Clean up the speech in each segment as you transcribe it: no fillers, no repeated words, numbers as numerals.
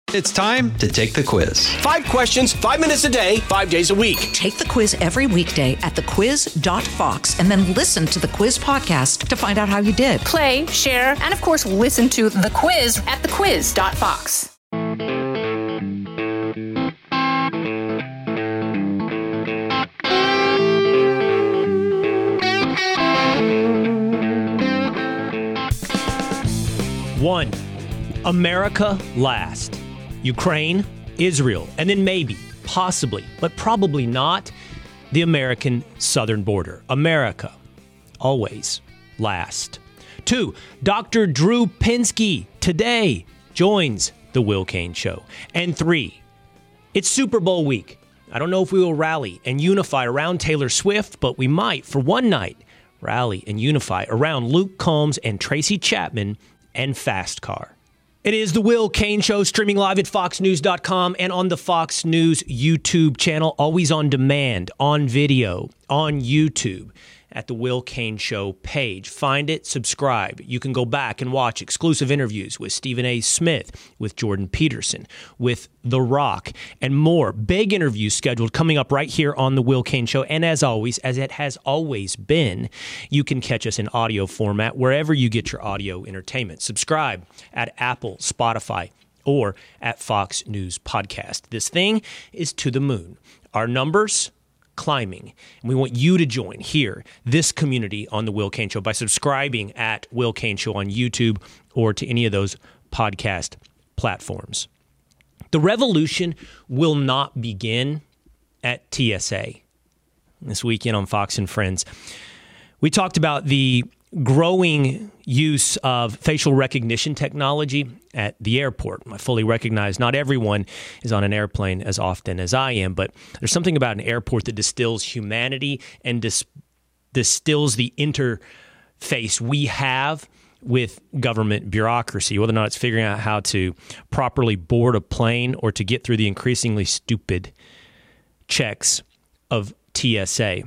It's time to take the quiz. 5 questions, 5 minutes a day, 5 days a week. Take the quiz every weekday at thequiz.fox and then listen to the quiz podcast to find out how you did. Play, share, and of course, listen to the quiz at thequiz.fox. One, America last. Ukraine, Israel, and then maybe, possibly, but probably not, the American southern border. America, always last. 2, Dr. Drew Pinsky today joins the Will Cain Show. And 3, it's Super Bowl week. I don't know if we will rally and unify around Taylor Swift, but we might, for one night, rally and unify around Luke Combs and Tracy Chapman and Fast Car. It is the Will Cain Show, streaming live at foxnews.com and on the Fox News YouTube channel, always on demand, on video, on YouTube, at the Will Cain Show page. Find it, subscribe. You can go back and watch exclusive interviews with Stephen A. Smith, with Jordan Peterson, with The Rock, and more. Big interviews scheduled coming up right here on the Will Cain Show. And as always, as it has always been, you can catch us in audio format wherever you get your audio entertainment. Subscribe at Apple, Spotify, or at Fox News Podcast. This thing is to the moon. Our numbers climbing. And we want you to join here, this community on the Will Cain Show by subscribing at Will Cain Show on YouTube or to any of those podcast platforms. The revolution will not begin at TSA. This weekend on Fox and Friends, we talked about the growing use of facial recognition technology at the airport. I fully recognize not everyone is on an airplane as often as I am, but there's something about an airport that distills humanity and distills the interface we have with government bureaucracy, whether or not it's figuring out how to properly board a plane or to get through the increasingly stupid checks of TSA.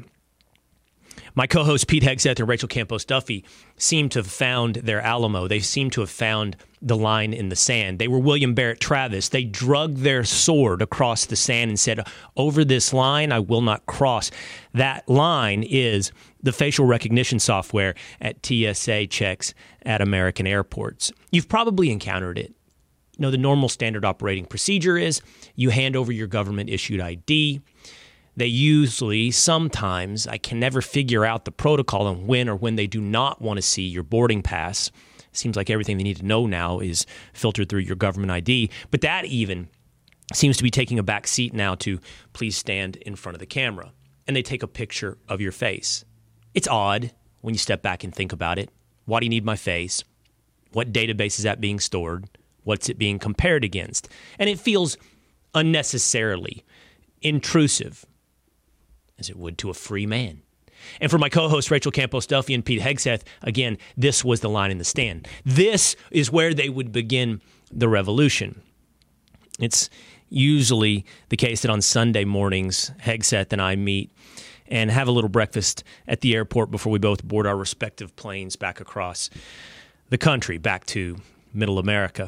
My co-hosts Pete Hegseth and Rachel Campos Duffy seem to have found their Alamo. They seem to have found the line in the sand. They were William Barrett Travis. They drug their sword across the sand and said, over this line, I will not cross. That line is the facial recognition software at TSA checks at American airports. You've probably encountered it. You know, the normal standard operating procedure is you hand over your government-issued ID. They usually, sometimes, I can never figure out the protocol on when they do not want to see your boarding pass. Seems like everything they need to know now is filtered through your government ID. But that even seems to be taking a back seat now to please stand in front of the camera. And they take a picture of your face. It's odd when you step back and think about it. Why do you need my face? What database is that being stored? What's it being compared against? And it feels unnecessarily intrusive, as it would to a free man. And for my co-hosts, Rachel Campos Duffy and Pete Hegseth, again, this was the line in the stand. This is where they would begin the revolution. It's usually the case that on Sunday mornings, Hegseth and I meet and have a little breakfast at the airport before we both board our respective planes back across the country, back to Middle America.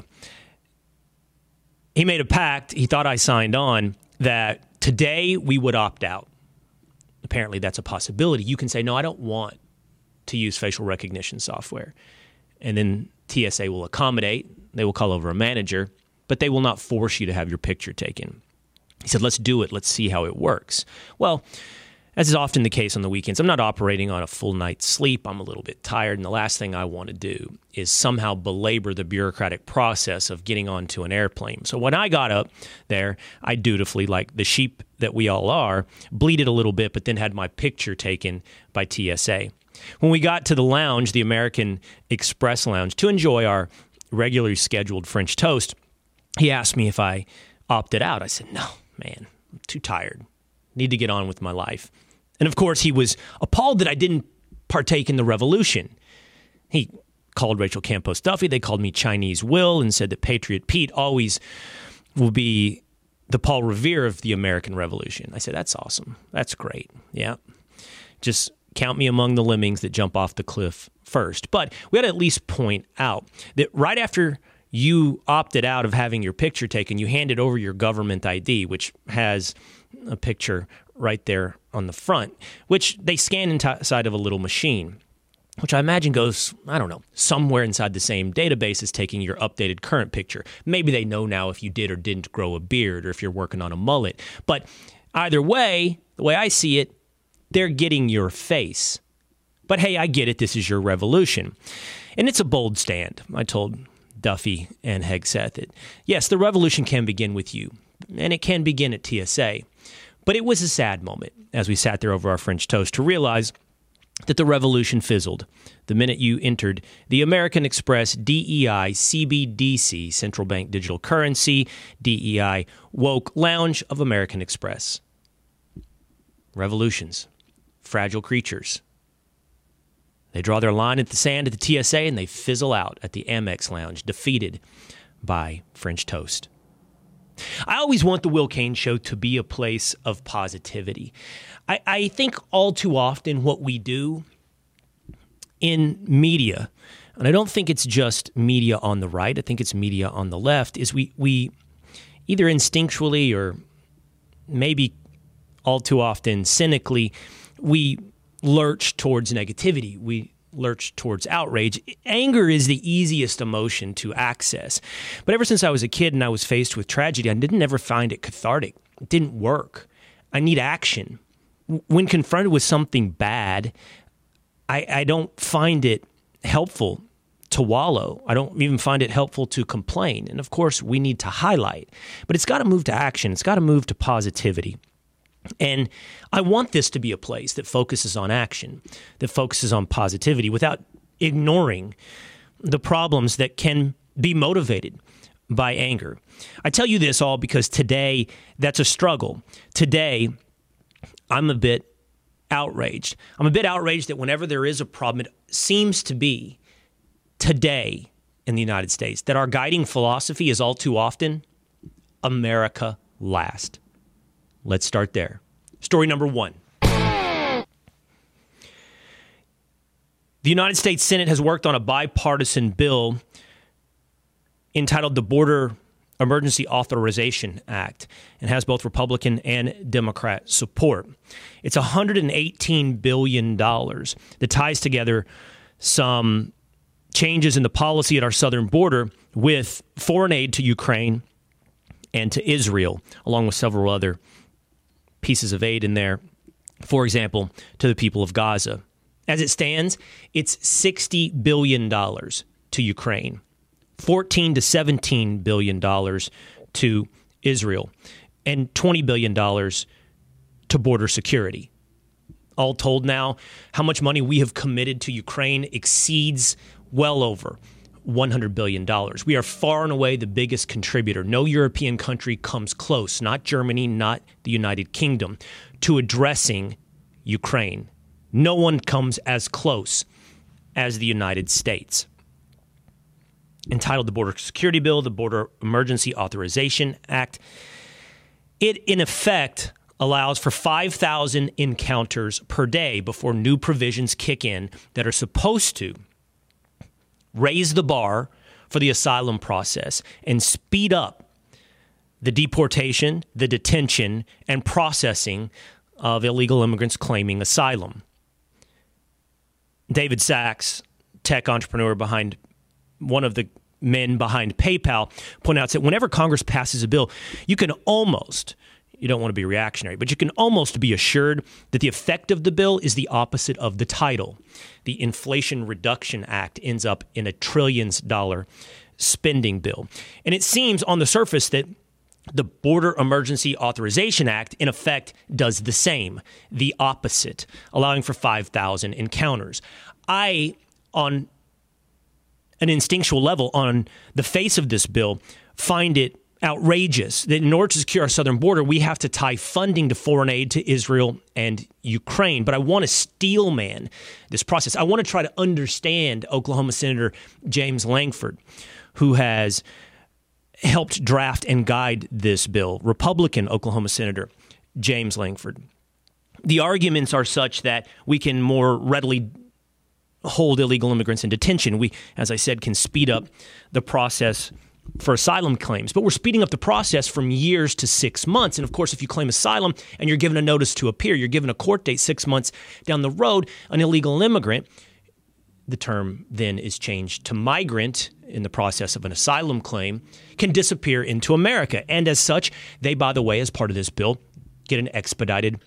He made a pact, he thought I signed on, that today we would opt out. Apparently that's a possibility. You can say, no, I don't want to use facial recognition software. And then TSA will accommodate. They will call over a manager, but they will not force you to have your picture taken. He said, let's do it. Let's see how it works. Well, as is often the case on the weekends, I'm not operating on a full night's sleep. I'm a little bit tired, and the last thing I want to do is somehow belabor the bureaucratic process of getting onto an airplane. So when I got up there, I dutifully, like the sheep that we all are, bleated a little bit, but then had my picture taken by TSA. When we got to the lounge, the American Express Lounge, to enjoy our regularly scheduled French toast, he asked me if I opted out. I said, no, man, I'm too tired. Need to get on with my life. And of course, he was appalled that I didn't partake in the revolution. He called Rachel Campos Duffy. They called me Chinese Will and said that Patriot Pete always will be the Paul Revere of the American Revolution. I said, that's awesome. That's great. Yeah. Just count me among the lemmings that jump off the cliff first. But we had to at least point out that right after you opted out of having your picture taken. You handed over your government ID, which has a picture right there on the front, which they scan inside of a little machine, which I imagine goes, I don't know, somewhere inside the same database as taking your updated current picture. Maybe they know now if you did or didn't grow a beard or if you're working on a mullet. But either way, the way I see it, they're getting your face. But hey, I get it. This is your revolution. And it's a bold stand. I told Duffy and Hegseth that, yes, the revolution can begin with you, and it can begin at TSA. But it was a sad moment as we sat there over our French toast to realize that the revolution fizzled the minute you entered the American Express DEI CBDC, Central Bank Digital Currency, DEI Woke Lounge of American Express. Revolutions, fragile creatures. They draw their line at the sand at the TSA and they fizzle out at the Amex Lounge, defeated by French toast. I always want the Will Cain Show to be a place of positivity. I think all too often what we do in media, and I don't think it's just media on the right, I think it's media on the left, is we either instinctually or maybe all too often cynically, we lurch towards negativity. We lurch towards outrage. Anger is the easiest emotion to access. But ever since I was a kid and I was faced with tragedy, I didn't ever find it cathartic. It didn't work. I need action. When confronted with something bad, I don't find it helpful to wallow. I don't even find it helpful to complain. And of course, we need to highlight. But it's got to move to action. It's got to move to positivity. And I want this to be a place that focuses on action, that focuses on positivity without ignoring the problems that can be motivated by anger. I tell you this all because today that's a struggle. Today, I'm a bit outraged. I'm a bit outraged that whenever there is a problem, it seems to be today in the United States that our guiding philosophy is all too often America last. Let's start there. Story number one. The United States Senate has worked on a bipartisan bill entitled the Border Emergency Authorization Act and has both Republican and Democrat support. It's $118 billion that ties together some changes in the policy at our southern border with foreign aid to Ukraine and to Israel, along with several other pieces of aid in there, for example, to the people of Gaza. As it stands, it's $60 billion to Ukraine, $14 to $17 billion to Israel, and $20 billion to border security. All told now, how much money we have committed to Ukraine exceeds well over $100 billion. We are far and away the biggest contributor. No European country comes close, not Germany, not the United Kingdom, to addressing Ukraine. No one comes as close as the United States. Entitled the Border Security Bill, the Border Emergency Authorization Act, it in effect allows for 5,000 encounters per day before new provisions kick in that are supposed to raise the bar for the asylum process and speed up the deportation, the detention, and processing of illegal immigrants claiming asylum. David Sachs, tech entrepreneur behind one of the men behind PayPal, pointed out that whenever Congress passes a bill, you can almost, you don't want to be reactionary, but you can almost be assured that the effect of the bill is the opposite of the title. The Inflation Reduction Act ends up in $1 trillion spending bill. And it seems on the surface that the Border Emergency Authorization Act, in effect, does the same, the opposite, allowing for 5,000 encounters. I, on an instinctual level, on the face of this bill, find it outrageous that in order to secure our southern border, we have to tie funding to foreign aid to Israel and Ukraine. But I want to steelman this process. I want to try to understand Oklahoma Senator James Lankford, who has helped draft and guide this bill, Republican Oklahoma Senator James Lankford. The arguments are such that we can more readily hold illegal immigrants in detention. We, as I said, can speed up the process for asylum claims, but we're speeding up the process from years to 6 months. And of course, if you claim asylum and you're given a notice to appear, you're given a court date 6 months down the road, an illegal immigrant, the term then is changed to migrant in the process of an asylum claim, can disappear into America. And as such, they, by the way, as part of this bill, get an expedited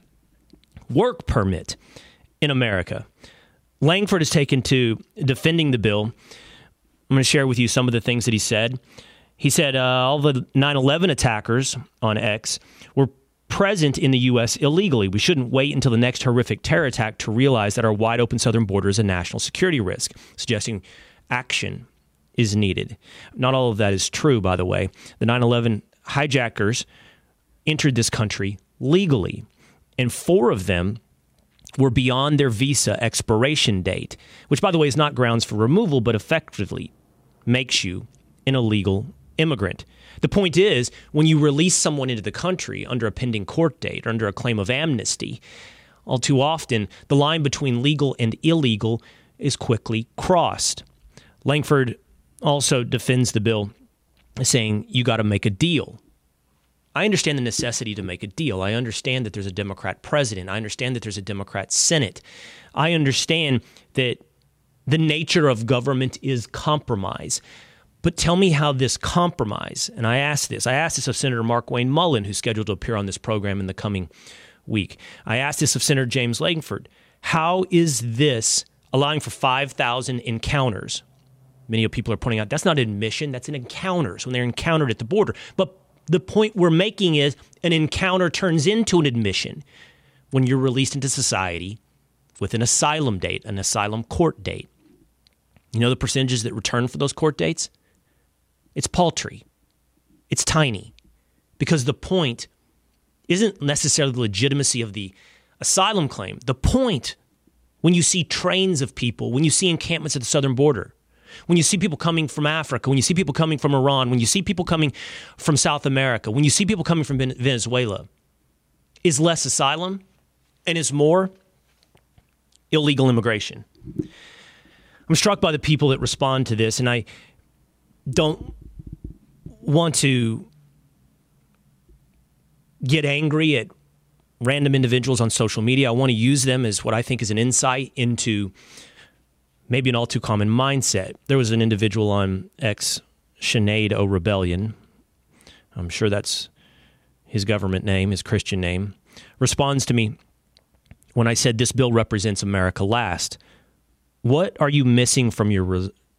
work permit in America. Langford has taken to defending the bill. I'm going to share with you some of the things that he said. He said all the 9/11 attackers on X were present in the U.S. illegally. We shouldn't wait until the next horrific terror attack to realize that our wide open southern border is a national security risk, suggesting action is needed. Not all of that is true, by the way. The 9/11 hijackers entered this country legally, and 4 of them were beyond their visa expiration date, which, by the way, is not grounds for removal, but effectively makes you an illegal immigrant. The point is, when you release someone into the country under a pending court date or under a claim of amnesty, all too often the line between legal and illegal is quickly crossed. Langford also defends the bill, saying you got to make a deal. I understand the necessity to make a deal. I understand that there's a Democrat president. I understand that there's a Democrat Senate. I understand that the nature of government is compromise. But tell me how this compromise, and I asked this of Senator Mark Wayne Mullen, who's scheduled to appear on this program in the coming week. I asked this of Senator James Langford. How is this allowing for 5,000 encounters? Many people are pointing out that's not admission, that's an encounters when they're encountered at the border. But the point we're making is an encounter turns into an admission when you're released into society with an asylum date, an asylum court date. You know the percentages that return for those court dates? It's paltry. It's tiny. Because the point isn't necessarily the legitimacy of the asylum claim. The point, when you see trains of people, when you see encampments at the southern border, when you see people coming from Africa, when you see people coming from Iran, when you see people coming from South America, when you see people coming from Venezuela, is less asylum and is more illegal immigration. I'm struck by the people that respond to this, and I don't want to get angry at random individuals on social media. I want to use them as what I think is an insight into maybe an all too common mindset. There was an individual on X, Sinead O'Rebellion. I'm sure that's his government name, his Christian name, responds to me when I said this bill represents America last. What are you missing from your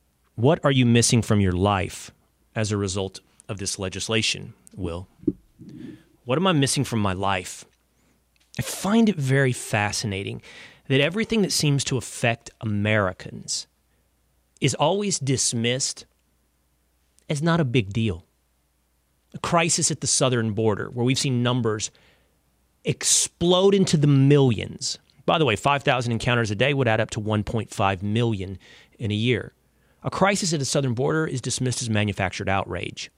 life as a result of this legislation, Will? What am I missing from my life? I find it very fascinating that everything that seems to affect Americans is always dismissed as not a big deal. A crisis at the southern border, where we've seen numbers explode into the millions. By the way, 5,000 encounters a day would add up to 1.5 million in a year. A crisis at the southern border is dismissed as manufactured outrage.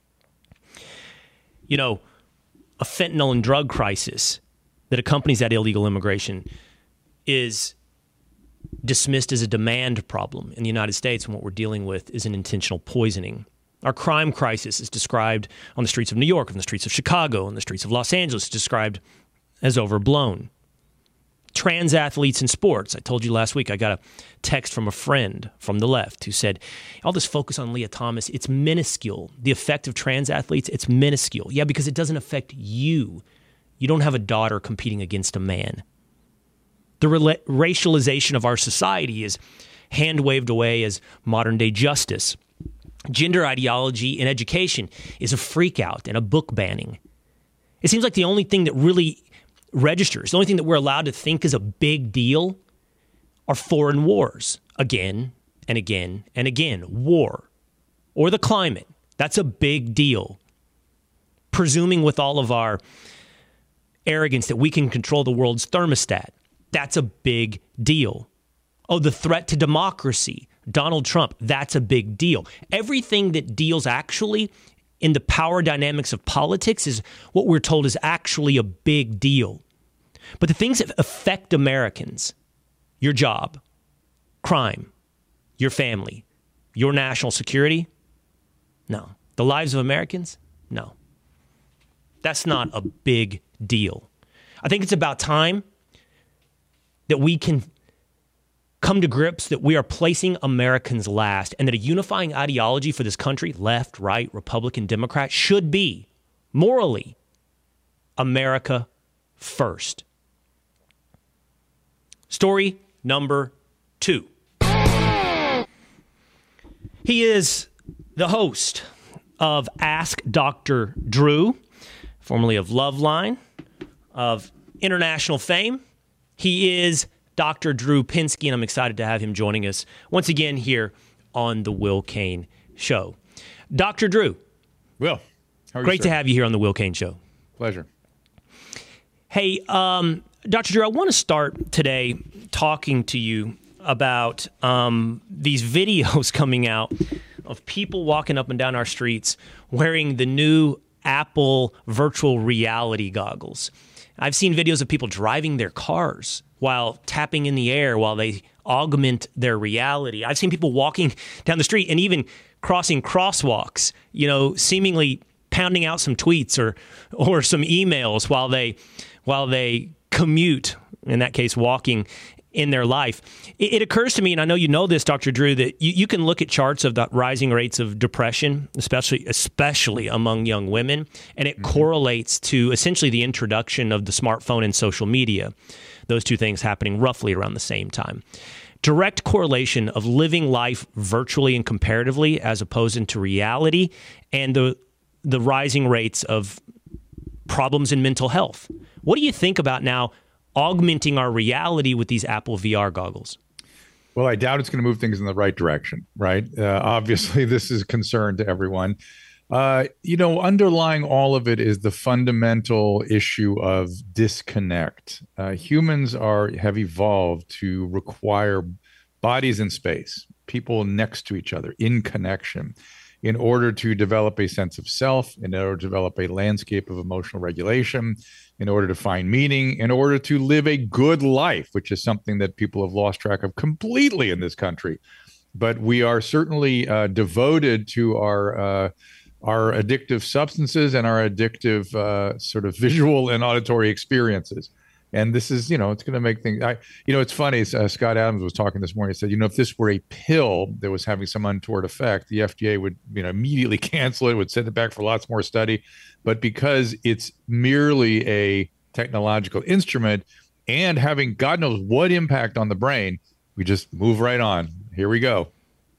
You know, a fentanyl and drug crisis that accompanies that illegal immigration is dismissed as a demand problem in the United States, and what we're dealing with is an intentional poisoning. Our crime crisis is described on the streets of New York, on the streets of Chicago, on the streets of Los Angeles, described as overblown. Trans athletes in sports. I told you last week I got a text from a friend from the left who said, all this focus on Leah Thomas, it's minuscule. The effect of trans athletes, it's minuscule. Yeah, because it doesn't affect you. You don't have a daughter competing against a man. The racialization of our society is hand-waved away as modern-day justice. Gender ideology in education is a freak-out and a book banning. It seems like the only thing that really registers, the only thing that we're allowed to think is a big deal are foreign wars. Again and again and again. War. Or the climate. That's a big deal. Presuming with all of our arrogance that we can control the world's thermostat. That's a big deal. Oh, the threat to democracy. Donald Trump. That's a big deal. Everything that deals actually in the power dynamics of politics is what we're told is actually a big deal. But the things that affect Americans, your job, crime, your family, your national security, no, The lives of Americans? No. That's not a big deal. I think it's about time that we can come to grips that we are placing Americans last and that a unifying ideology for this country, left, right, Republican, Democrat, should be, morally, America first. Story number 2. He is the host of Ask Dr. Drew, formerly of Loveline, of international fame. He is Dr. Drew Pinsky, and I'm excited to have him joining us once again here on The Will Cain Show. Dr. Drew. Will, how are you, great sir? to have you here on The Will Cain Show. Pleasure. Hey, Dr. Drew, I want to start today talking to you about these videos coming out of people walking up and down our streets wearing the new Apple virtual reality goggles. I've seen videos of people driving their cars while tapping in the air while they augment their reality. I've seen people walking down the street and even crossing crosswalks, seemingly pounding out some tweets or some emails while they commute, in that case, walking in their life. It occurs to me, and I know you know this, Dr. Drew, that you can look at charts of the rising rates of depression, especially among young women, and it correlates to essentially the introduction of the smartphone and social media. Those two things happening roughly around the same time. Direct correlation of living life virtually and comparatively as opposed to reality, and the rising rates of problems in mental health. What do you think about now augmenting our reality with these Apple VR goggles? Well, I doubt it's going to move things in the right direction, right? Obviously, this is a concern to everyone. Underlying all of it is the fundamental issue of disconnect. Humans have evolved to require bodies in space, people next to each other, in connection, in order to develop a sense of self, in order to develop a landscape of emotional regulation, in order to find meaning, in order to live a good life, which is something that people have lost track of completely in this country. But we are certainly devoted to our addictive substances and our addictive sort of visual and auditory experiences. And this is, it's going to make things, it's funny. Scott Adams was talking this morning. He said, if this were a pill that was having some untoward effect, the FDA would, immediately cancel it, would send it back for lots more study. But because it's merely a technological instrument and having God knows what impact on the brain, we just move right on. Here we go.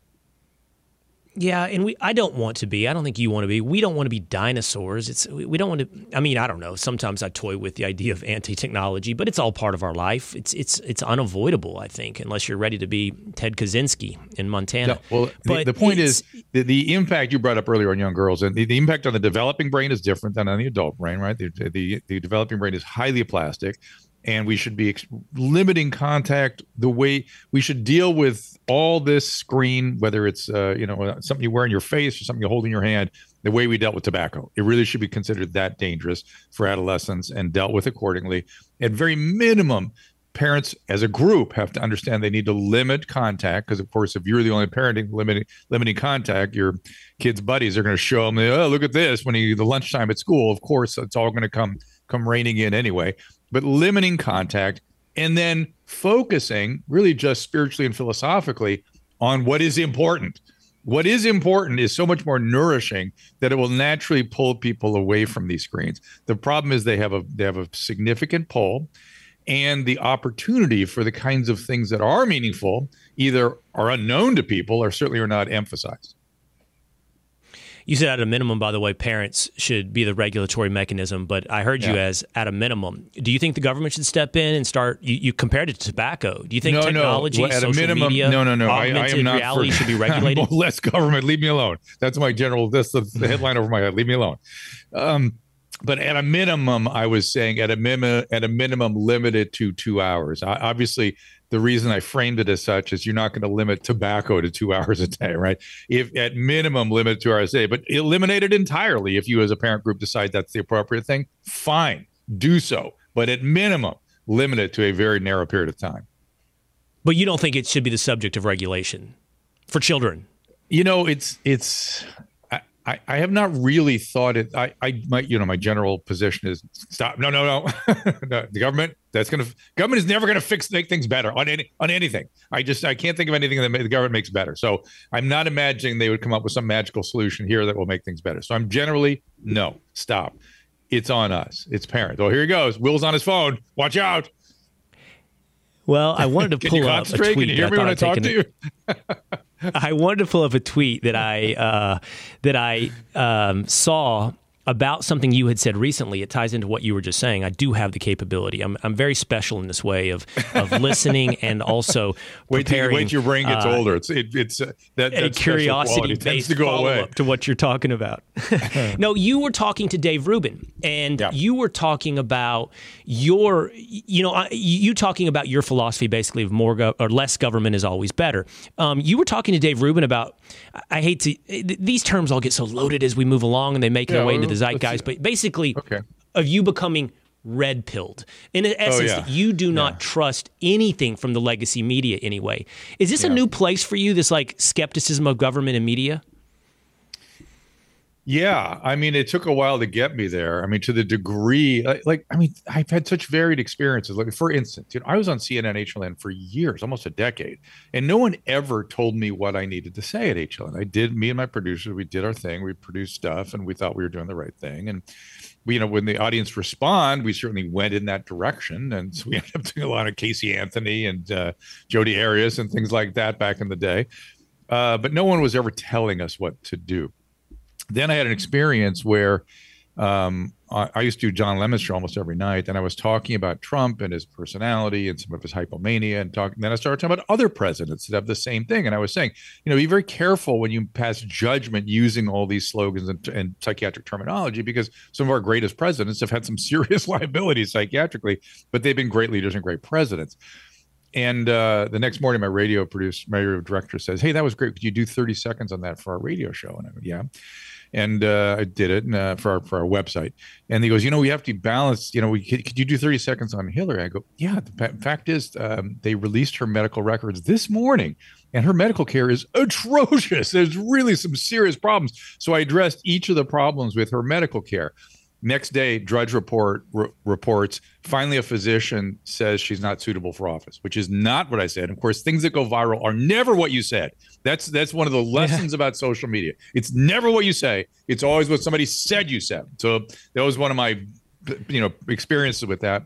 Yeah, and I don't want to be. I don't think you want to be. We don't want to be dinosaurs. We don't want to. I mean, I don't know. Sometimes I toy with the idea of anti-technology, but it's all part of our life. It's unavoidable, I think, unless you're ready to be Ted Kaczynski in Montana. No, well, the point is the impact you brought up earlier on young girls, and the impact on the developing brain is different than on the adult brain, right? The developing brain is highly plastic. And we should be limiting contact. The way we should deal with all this screen, whether it's something you wear in your face or something you hold in your hand, the way we dealt with tobacco. It really should be considered that dangerous for adolescents and dealt with accordingly. At very minimum, parents as a group have to understand they need to limit contact, because of course, if you're the only parent limiting contact, your kids' buddies are going to show them, oh, look at this when the lunchtime at school. Of course, it's all going to come raining in anyway. But limiting contact and then focusing really just spiritually and philosophically on what is important. What is important is so much more nourishing that it will naturally pull people away from these screens. The problem is they have a significant pull, and the opportunity for the kinds of things that are meaningful either are unknown to people or certainly are not emphasized. You said at a minimum, by the way, parents should be the regulatory mechanism, but I heard you as at a minimum. Do you think the government should step in and start? You compared it to tobacco. Do you think technology, Well, at social a minimum, media, augmented reality should be regulated? Less government. Leave me alone. That's the headline over my head. Leave me alone. But at a minimum, I was saying at a minimum, limited to 2 hours. Obviously, the reason I framed it as such is you're not going to limit tobacco to 2 hours a day, right? If at minimum, limit 2 hours a day, but eliminate it entirely. If you as a parent group decide that's the appropriate thing, fine, do so. But at minimum, limit it to a very narrow period of time. But you don't think it should be the subject of regulation for children? I have not really thought it. My general position is stop. No. No, the government is never going to make things better on anything. I can't think of anything that the government makes better. So I'm not imagining they would come up with some magical solution here that will make things better. So I'm generally no, stop. It's on us. It's parents. Oh, here he goes. Will's on his phone. Watch out. Well, I wanted to pull up a tweet. Can you hear me when I talk to you? I wanted to pull up a tweet that I saw about something you had said recently. It ties into what you were just saying. I do have the capability. I'm very special in this way of listening and also preparing. Wait till your brain gets older. It's a curiosity-based follow-up to what you're talking about. No, you were talking to Dave Rubin, and you were talking about you talking about your philosophy basically of more or less government is always better. You were talking to Dave Rubin about, I hate to, these terms all get so loaded as we move along and they make their way into the zeitgeist, but basically of you becoming red-pilled. In essence, that you do not trust anything from the legacy media anyway. Is this a new place for you, this like skepticism of government and media? Yeah, I mean, it took a while to get me there. I mean, to the degree, I've had such varied experiences. Like, for instance, I was on CNN HLN for years, almost a decade, and no one ever told me what I needed to say at HLN. Me and my producers, we did our thing. We produced stuff, and we thought we were doing the right thing. And when the audience respond, we certainly went in that direction. And so we ended up doing a lot of Casey Anthony and Jodi Arias and things like that back in the day. But no one was ever telling us what to do. Then I had an experience where I used to do John Lemon's show almost every night, and I was talking about Trump and his personality and some of his hypomania, and then I started talking about other presidents that have the same thing. And I was saying, be very careful when you pass judgment using all these slogans and psychiatric terminology, because some of our greatest presidents have had some serious liabilities psychiatrically, but they've been great leaders and great presidents. And the next morning, my radio director says, "Hey, that was great. Could you do 30 seconds on that for our radio show?" And I go, "Yeah." And I did it for our website. And he goes, we have to balance, could you do 30 seconds on Hillary? I go, yeah. The fact is, they released her medical records this morning, and her medical care is atrocious. There's really some serious problems. So I addressed each of the problems with her medical care. Next day, Drudge reports, finally a physician says she's not suitable for office, which is not what I said. Of course, things that go viral are never what you said. That's one of the lessons about social media. It's never what you say. It's always what somebody said you said. So that was one of my experiences with that.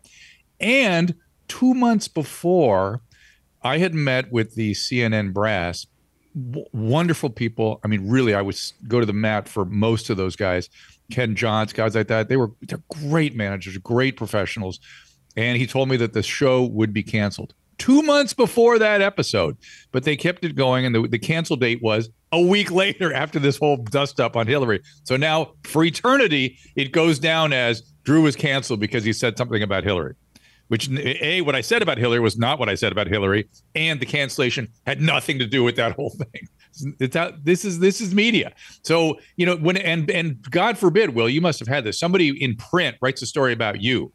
And 2 months before, I had met with the CNN brass, wonderful people. I mean, really, I would go to the mat for most of those guys. Ken Johns, guys like that. They're great managers, great professionals. And he told me that the show would be canceled 2 months before that episode, but they kept it going. And the cancel date was a week later after this whole dust up on Hillary. So now for eternity, it goes down as Drew was canceled because he said something about Hillary, which what I said about Hillary was not what I said about Hillary. And the cancellation had nothing to do with that whole thing. This is media. So, when God forbid, Will, you must have had this. Somebody in print writes a story about you.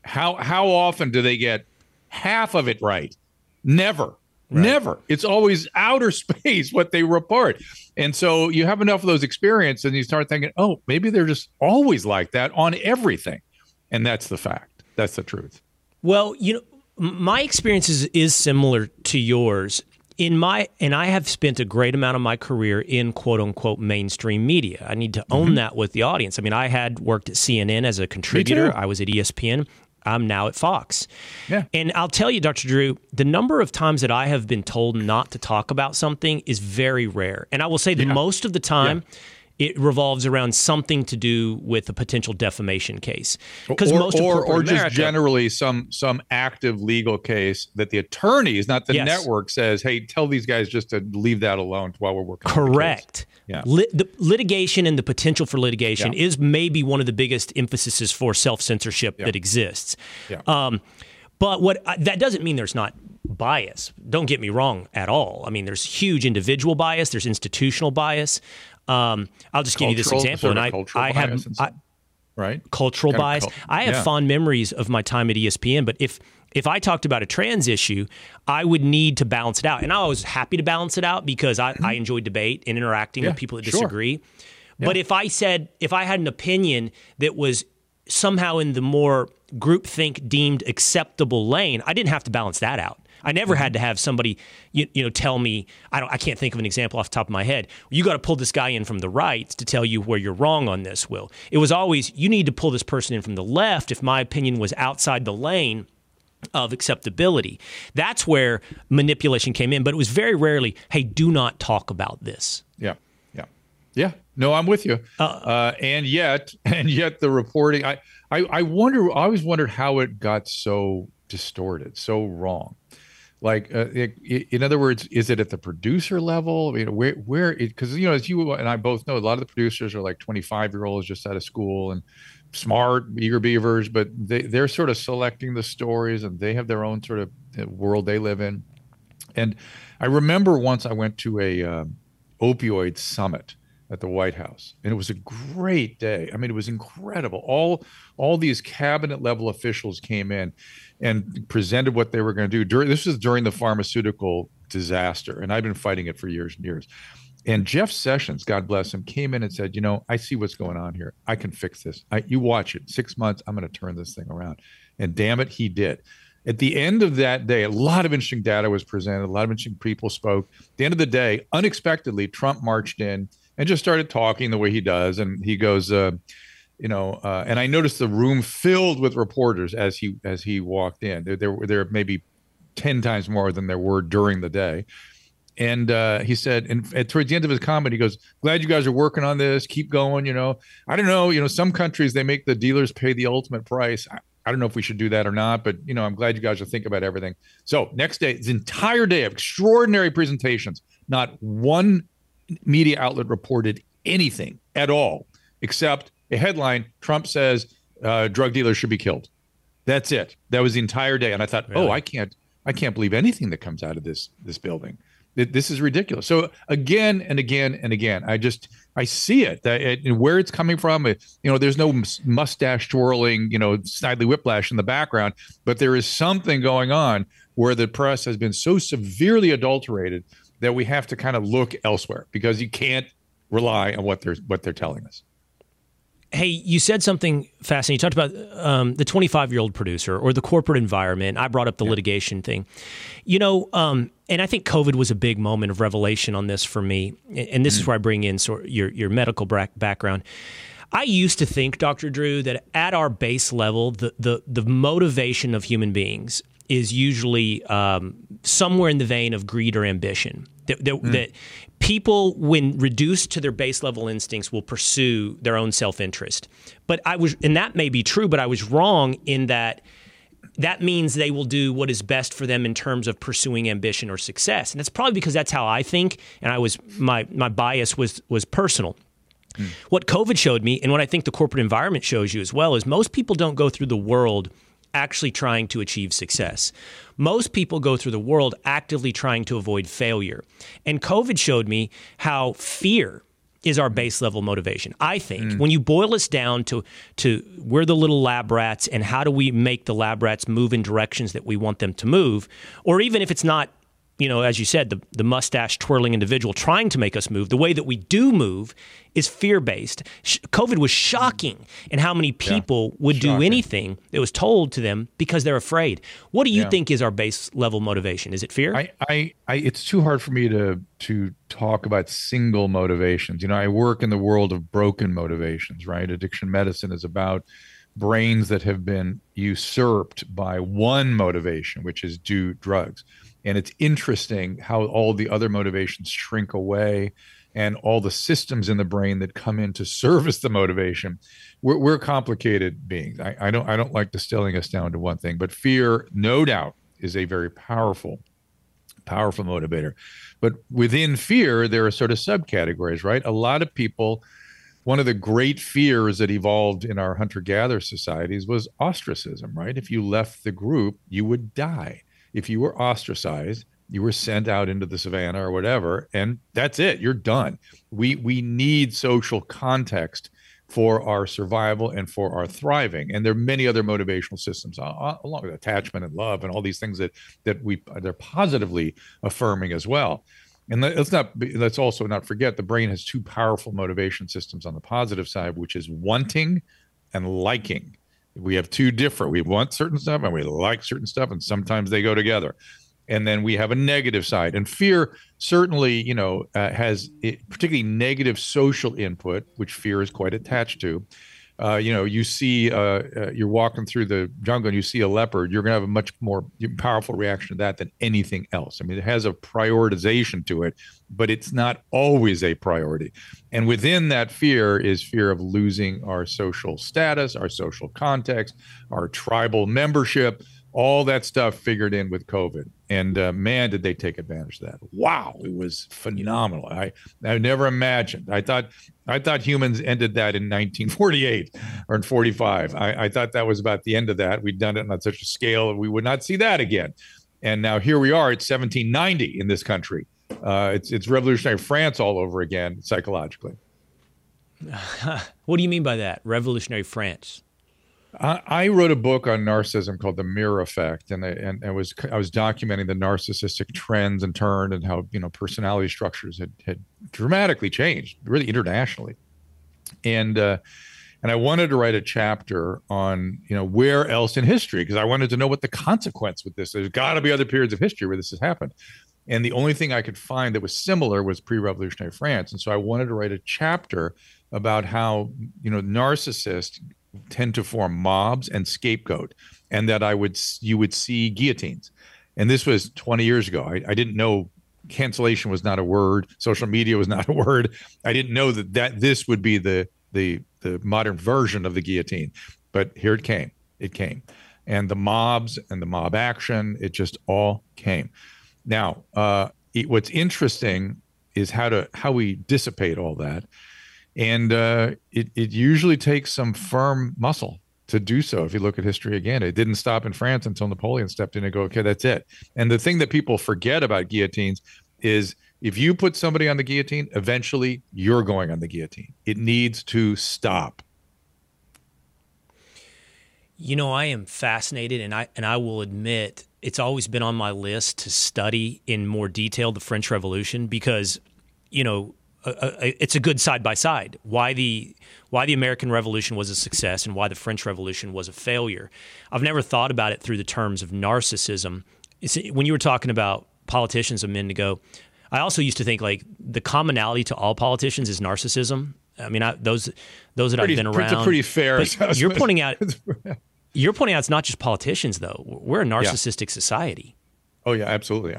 How often do they get half of it right? Never. Right. Never. It's always outer space what they report. And so you have enough of those experiences and you start thinking, oh, maybe they're just always like that on everything. And that's the fact. That's the truth. Well, my experience is similar to yours. And I have spent a great amount of my career in quote unquote mainstream media. I need to own that with the audience. I mean, I had worked at CNN as a contributor. I was at ESPN. I'm now at Fox. Yeah. And I'll tell you, Dr. Drew, the number of times that I have been told not to talk about something is very rare. And I will say that most of the time, it revolves around something to do with a potential defamation case. Because or just generally some active legal case that the attorneys, not the network, says, hey, tell these guys just to leave that alone while we're working. Correct. Yeah. The litigation and the potential for litigation is maybe one of the biggest emphases for self-censorship that exists. Yeah. But that doesn't mean there's not bias. Don't get me wrong at all. I mean, there's huge individual bias. There's institutional bias. I'll just give you this example, and I have cultural bias. I have fond memories of my time at ESPN, but if I talked about a trans issue, I would need to balance it out, and I was happy to balance it out because I enjoy debate and interacting with people that disagree. But if I had an opinion that was somehow in the more groupthink deemed acceptable lane, I didn't have to balance that out. I never had to have somebody, tell me. I can't think of an example off the top of my head. You got to pull this guy in from the right to tell you where you're wrong on this, Will. It was always, you need to pull this person in from the left if my opinion was outside the lane of acceptability. That's where manipulation came in. But it was very rarely, hey, do not talk about this. Yeah. No, I'm with you. And yet the reporting, I always wondered how it got so distorted, so wrong. Like, in other words, is it at the producer level? I mean, because, as you and I both know, a lot of the producers are like 25-year-olds just out of school and smart, eager beavers, but they're sort of selecting the stories and they have their own sort of world they live in. And I remember once I went to a opioid summit at the White House, and it was a great day. I mean, it was incredible. All these cabinet level officials came in and presented what they were going to do. This was during the pharmaceutical disaster, and I've been fighting it for years and years. And Jeff Sessions, God bless him, came in and said, I see what's going on here. I can fix this. You watch it. 6 months, I'm going to turn this thing around. And damn it, he did. At the end of that day, a lot of interesting data was presented. A lot of interesting people spoke. At the end of the day, unexpectedly, Trump marched in and just started talking the way he does. And he goes, and I noticed the room filled with reporters as he walked in. There were maybe 10 times more than there were during the day. And he said, and towards the end of his comment, he goes, glad you guys are working on this. Keep going. I don't know. Some countries, they make the dealers pay the ultimate price. I don't know if we should do that or not, but, I'm glad you guys are thinking about everything. So next day, this entire day of extraordinary presentations, not one media outlet reported anything at all, except a headline, Trump says drug dealers should be killed. That's it. That was the entire day. And I thought, really? I can't believe anything that comes out of this building. This is ridiculous. So again and again and again, I see it, and where it's coming from. There's no mustache twirling, Snidely Whiplash in the background, but there is something going on where the press has been so severely adulterated that we have to kind of look elsewhere because you can't rely on what they're telling us. Hey, you said something fascinating. You talked about the 25-year-old producer or the corporate environment. I brought up the litigation thing. And I think COVID was a big moment of revelation on this for me. And this is where I bring in your medical background. I used to think, Dr. Drew, that at our base level, the motivation of human beings is usually somewhere in the vein of greed or ambition. That people, when reduced to their base level instincts, will pursue their own self-interest. But and that may be true, but I was wrong in that means they will do what is best for them in terms of pursuing ambition or success. And that's probably because that's how I think, and my bias was personal. What COVID showed me, and what I think the corporate environment shows you as well, is most people don't go through the world actually trying to achieve success. Most people go through the world actively trying to avoid failure. And COVID showed me how fear is our base level motivation. I think when you boil us down to we're the little lab rats, and how do we make the lab rats move in directions that we want them to move, or even if it's not, as you said, the mustache twirling individual trying to make us move, the way that we do move is fear-based. COVID was shocking in how many people would do anything that was told to them because they're afraid. What do you think is our base level motivation? Is it fear? It's too hard for me to talk about single motivations. I work in the world of broken motivations, right? Addiction medicine is about brains that have been usurped by one motivation, which is do drugs. And it's interesting how all the other motivations shrink away, and all the systems in the brain that come in to service the motivation. We're complicated beings. I don't like distilling us down to one thing, but fear, no doubt, is a very powerful motivator. But within fear, there are sort of subcategories, right? A lot of people, one of the great fears that evolved in our hunter-gatherer societies was ostracism, right? If you left the group, you would die. If you were ostracized, you were sent out into the savannah or whatever, and that's it. You're done. We need social context for our survival and for our thriving. And there are many other motivational systems, along with attachment and love and all these things that they're positively affirming as well. And let's also not forget the brain has two powerful motivation systems on the positive side, which is wanting and liking. We have two different. We want certain stuff and we like certain stuff, and sometimes they go together. And then we have a negative side, and fear certainly, has particularly negative social input, which fear is quite attached to. You see, you're walking through the jungle and you see a leopard, you're going to have a much more powerful reaction to that than anything else. I mean, it has a prioritization to it, but it's not always a priority. And within that fear is fear of losing our social status, our social context, our tribal membership, all that stuff figured in with COVID. And man, did they take advantage of that. Wow, it was phenomenal. I never imagined. I thought humans ended that in 1948 or in 45. I thought that was about the end of that. We'd done it on such a scale we would not see that again. And now here we are at 1790 in this country. It's revolutionary France all over again, psychologically. What do you mean by that, revolutionary France? I wrote a book on narcissism called The Mirror Effect, and I was documenting the narcissistic trends and turn, and how personality structures had dramatically changed, really internationally, and I wanted to write a chapter on where else in history, because I wanted to know what the consequence with this. There's got to be other periods of history where this has happened, and the only thing I could find that was similar was pre-revolutionary France, and so I wanted to write a chapter about how narcissists tend to form mobs and scapegoat, and that you would see guillotines. And this was 20 years ago. I didn't know cancellation was not a word. Social media was not a word. I didn't know that this would be the modern version of the guillotine. But here it came. It came. And the mobs and the mob action, it just all came. Now, what's interesting is how we dissipate all that. And it usually takes some firm muscle to do so. If you look at history again, it didn't stop in France until Napoleon stepped in and go, okay, that's it. And the thing that people forget about guillotines is if you put somebody on the guillotine, eventually you're going on the guillotine. It needs to stop. I am fascinated, and I will admit it's always been on my list to study in more detail the French Revolution, because, it's a good side by side. Why the American Revolution was a success and why the French Revolution was a failure. I've never thought about it through the terms of narcissism. When you were talking about politicians a minute ago, I also used to think like the commonality to all politicians is narcissism. I mean, those that I've been around. It's a pretty fair. You're pointing out it's not just politicians though. We're a narcissistic society. Oh yeah, absolutely.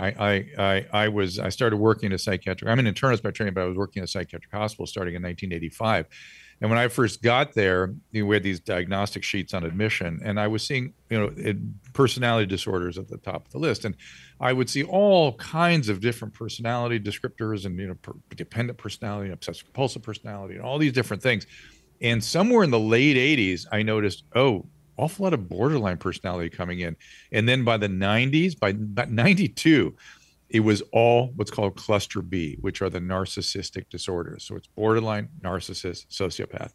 I started working in a psychiatric. I'm an internist by training, but I was working in a psychiatric hospital starting in 1985. And when I first got there, we had these diagnostic sheets on admission, and I was seeing, personality disorders at the top of the list, and I would see all kinds of different personality descriptors, and dependent personality, obsessive compulsive personality, and all these different things. And somewhere in the late 80s, I noticed, awful lot of borderline personality coming in. And then by the 90s, by about 92, it was all what's called cluster B, which are the narcissistic disorders. So it's borderline, narcissist, sociopath.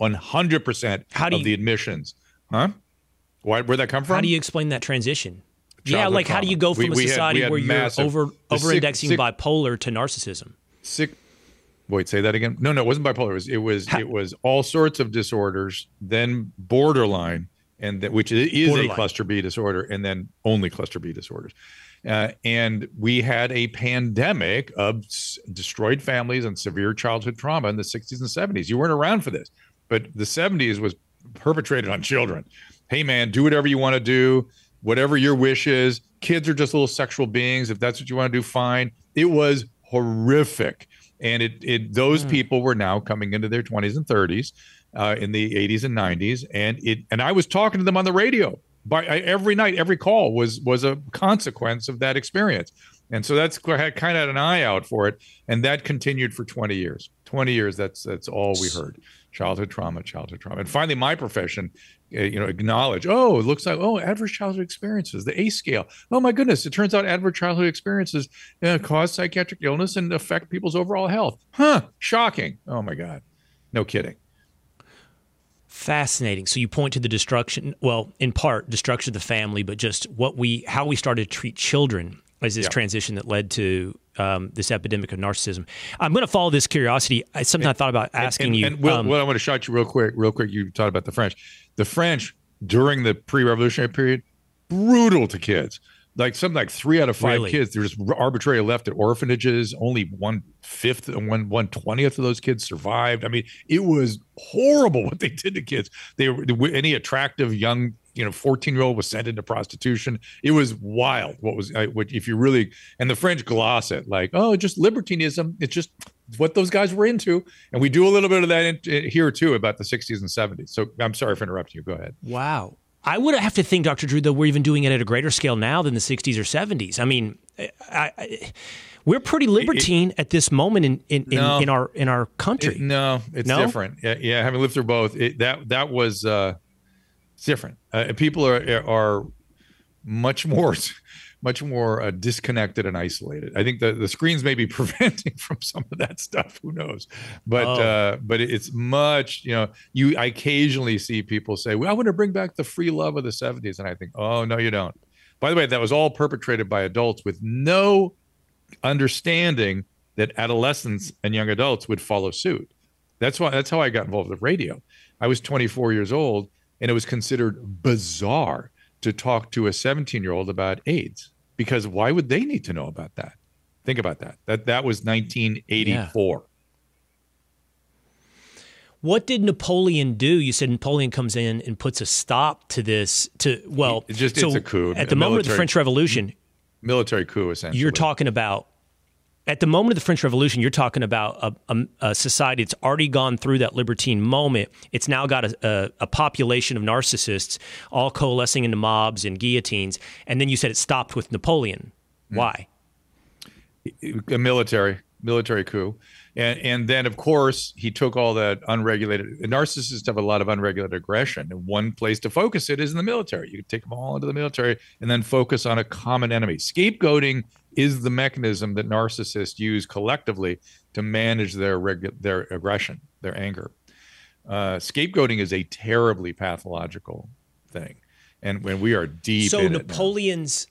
100% of the admissions. Huh? Where'd that come from? How do you explain that transition? Childhood how do you go from a society where you're over-indexing bipolar to narcissism? Wait, say that again? No, it wasn't bipolar. It was all sorts of disorders, then borderline, which is borderline. A cluster B disorder, and then only cluster B disorders. And we had a pandemic of destroyed families and severe childhood trauma in the 60s and 70s. You weren't around for this, but the 70s was perpetrated on children. Hey, man, do whatever you want to do, whatever your wish is. Kids are just little sexual beings. If that's what you want to do, fine. It was horrific. And those people were now coming into their 20s and 30s in the 80s and 90s. And I was talking to them on the radio. Every night, every call was a consequence of that experience. And so I had kind of an eye out for it. And that continued for 20 years. 20 years, that's all we heard. Childhood trauma. And finally, my profession, acknowledged, it looks like, adverse childhood experiences, the ACE scale. Oh, my goodness. It turns out adverse childhood experiences cause psychiatric illness and affect people's overall health. Huh. Shocking. Oh, my God. No kidding. Fascinating. So you point to the destruction, in part, destruction of the family, but just how we started to treat children as this transition that led to this epidemic of narcissism. I'm going to follow this curiosity. Something I thought about asking you. And Will, I want to shout you real quick. You talked about the French. The French during the pre-revolutionary period, brutal to kids. Like 3 out of 5 kids, they're just arbitrarily left at orphanages. Only 1/5 and 1/20th of those kids survived. I mean, it was horrible what they did to kids. Any attractive young 14-year-old was sent into prostitution. It was wild. If you really, and the French gloss it like, oh, just libertinism. It's just what those guys were into. And we do a little bit of that here too about the 60s and 70s. So I'm sorry for interrupting you. Go ahead. Wow. I would have to think, Dr. Drew, that we're even doing it at a greater scale now than the 60s or 70s. I mean, we're pretty libertine at this moment in our country. It's different. Yeah, having lived through both, that was it's different. People are much more disconnected and isolated. I think the screens may be preventing from some of that stuff. Who knows? But it's much. I occasionally see people say, "Well, I want to bring back the free love of the '70s," and I think, "Oh no, you don't." By the way, that was all perpetrated by adults with no understanding that adolescents and young adults would follow suit. That's how I got involved with radio. I was 24 years old, and it was considered bizarre to talk to a 17-year-old about AIDS, because why would they need to know about that? Think about that. That was 1984. Yeah. What did Napoleon do? You said Napoleon comes in and puts a stop to this. It's a coup. At the moment of the French Revolution, military coup, essentially. You're talking about. At the moment of the French Revolution, you're talking about a society that's already gone through that libertine moment. It's now got a population of narcissists all coalescing into mobs and guillotines. And then you said it stopped with Napoleon. Why? A military coup. And then, of course, he took all that unregulated. Narcissists have a lot of unregulated aggression. And one place to focus it is in the military. You can take them all into the military and then focus on a common enemy. Scapegoating is the mechanism that narcissists use collectively to manage their aggression, their anger. Scapegoating is a terribly pathological thing. And when we are deep in Napoleon's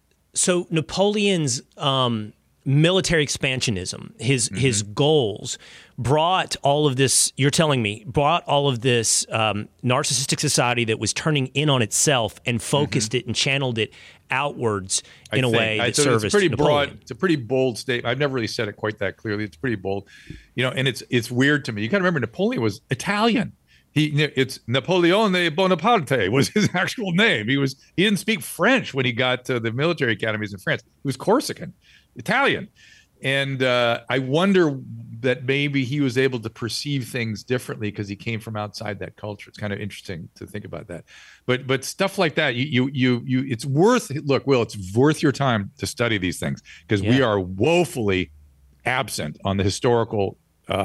military expansionism, his goals brought all of this, you're telling me, narcissistic society that was turning in on itself and focused it and channeled it outwards in a way that serviced Napoleon. It's a pretty bold statement. I've never really said it quite that clearly. It's pretty bold. And it's weird to me. You got to remember, Napoleon was Italian. It's Napoleone Bonaparte was his actual name. He didn't speak French when he got to the military academies in France. He was Corsican. Italian. And I wonder that maybe he was able to perceive things differently because he came from outside that culture. It's kind of interesting to think about that. But stuff like that, it's worth your time to study these things, because we are woefully absent on the historical,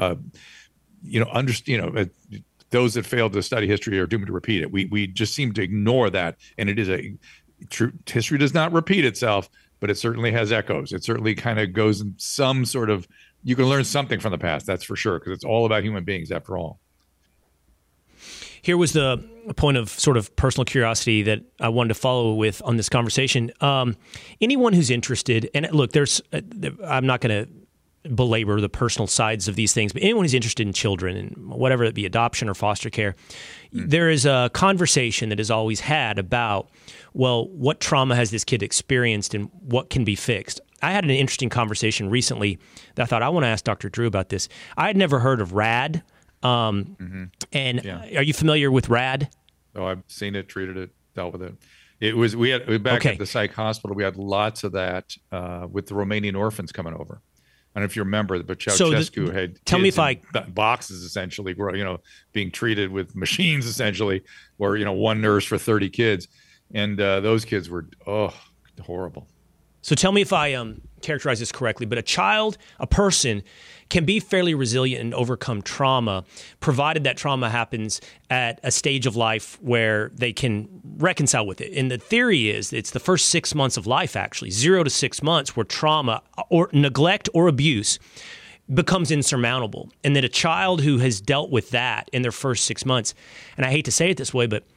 those that failed to study history are doomed to repeat it. We just seem to ignore that. And it is history does not repeat itself, but it certainly has echoes. It certainly kind of goes in some sort of, you can learn something from the past, that's for sure, because it's all about human beings after all. Here was the point of sort of personal curiosity that I wanted to follow with on this conversation. Anyone who's interested, and look, I'm not going to belabor the personal sides of these things, but anyone who's interested in children, and whatever it be, adoption or foster care, there is a conversation that is always had about, well, what trauma has this kid experienced and what can be fixed? I had an interesting conversation recently that I thought I want to ask Dr. Drew about this. I had never heard of RAD. Are you familiar with RAD? Oh, I've seen it, treated it, dealt with it. It was at the psych hospital. We had lots of that with the Romanian orphans coming over. I don't know if you remember, but Ceausescu had tell me if boxes essentially, being treated with machines essentially, or one nurse for 30 kids, and those kids were horrible. So tell me if I characterize this correctly, but a person can be fairly resilient and overcome trauma, provided that trauma happens at a stage of life where they can reconcile with it. And the theory is it's the first 6 months of life, actually, 0 to 6 months, where trauma or neglect or abuse becomes insurmountable. And that a child who has dealt with that in their first 6 months, and I hate to say it this way, but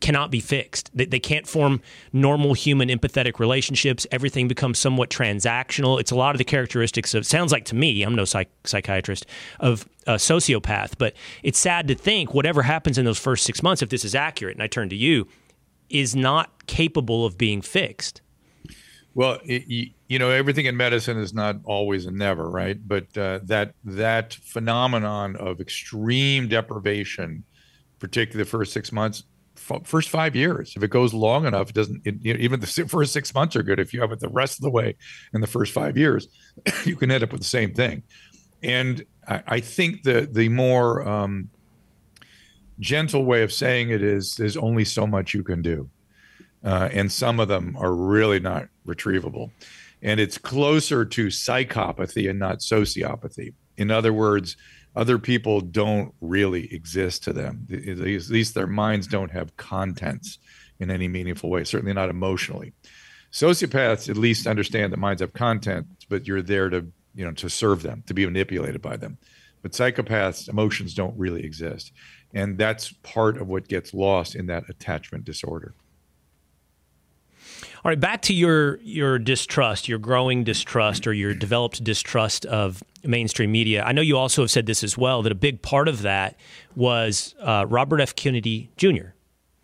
cannot be fixed. They can't form normal human empathetic relationships. Everything becomes somewhat transactional. It's a lot of the characteristics of, sounds like to me, I'm no psychiatrist, of a sociopath, but it's sad to think whatever happens in those first 6 months, if this is accurate, and I turn to you, is not capable of being fixed. Well, everything in medicine is not always a never, right? But that phenomenon of extreme deprivation, particularly the first 6 months, first 5 years, if it goes long enough, it doesn't. Even the first 6 months are good. If you have it the rest of the way in the first 5 years, you can end up with the same thing. And I think the more gentle way of saying it is, there's only so much you can do. And some of them are really not retrievable. And it's closer to psychopathy and not sociopathy. In other words, other people don't really exist to them. At least their minds don't have contents in any meaningful way, certainly not emotionally. Sociopaths at least understand that minds have content, but you're there to serve them, to be manipulated by them. But psychopaths, emotions don't really exist. And that's part of what gets lost in that attachment disorder. All right, back to your distrust, your growing distrust, or your developed distrust of mainstream media. I know you also have said this as well, that a big part of that was Robert F. Kennedy Jr.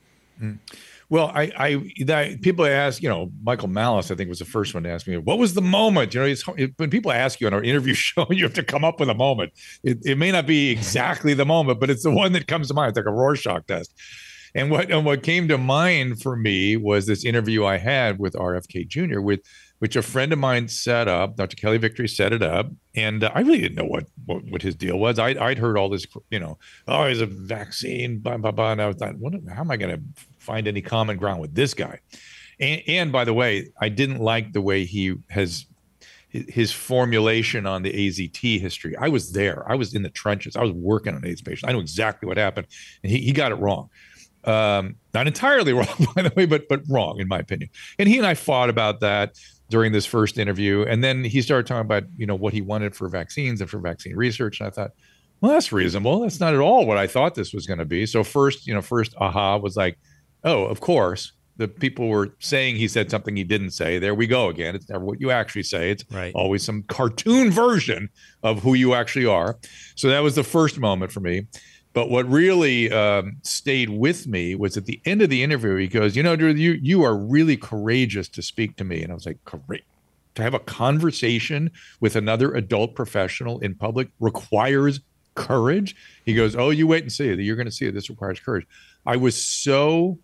Well, people ask, Michael Malice, I think, was the first one to ask me, what was the moment? When people ask you on our interview show, you have to come up with a moment. It may not be exactly the moment, but it's the one that comes to mind. It's like a Rorschach test. And what came to mind for me was this interview I had with RFK Jr., which a friend of mine set up. Dr. Kelly Victory set it up, and I really didn't know what his deal was. I'd heard all this, he's a vaccine, blah blah blah, and I was like, how am I going to find any common ground with this guy? And by the way, I didn't like the way his formulation on the AZT history. I was there. I was in the trenches. I was working on AIDS patients. I know exactly what happened, and he got it wrong. Not entirely wrong, by the way, but wrong in my opinion. And he and I fought about that during this first interview. And then he started talking about, what he wanted for vaccines and for vaccine research. And I thought, well, that's reasonable. That's not at all what I thought this was going to be. So first aha was like, oh, of course, the people were saying he said something he didn't say. There we go again. It's never what you actually say. It's always some cartoon version of who you actually are. So that was the first moment for me. But what really stayed with me was at the end of the interview, he goes, Drew, you are really courageous to speak to me. And I was like, great. To have a conversation with another adult professional in public requires courage. He goes, oh, you wait and see. You're going to see it. This requires courage. I was so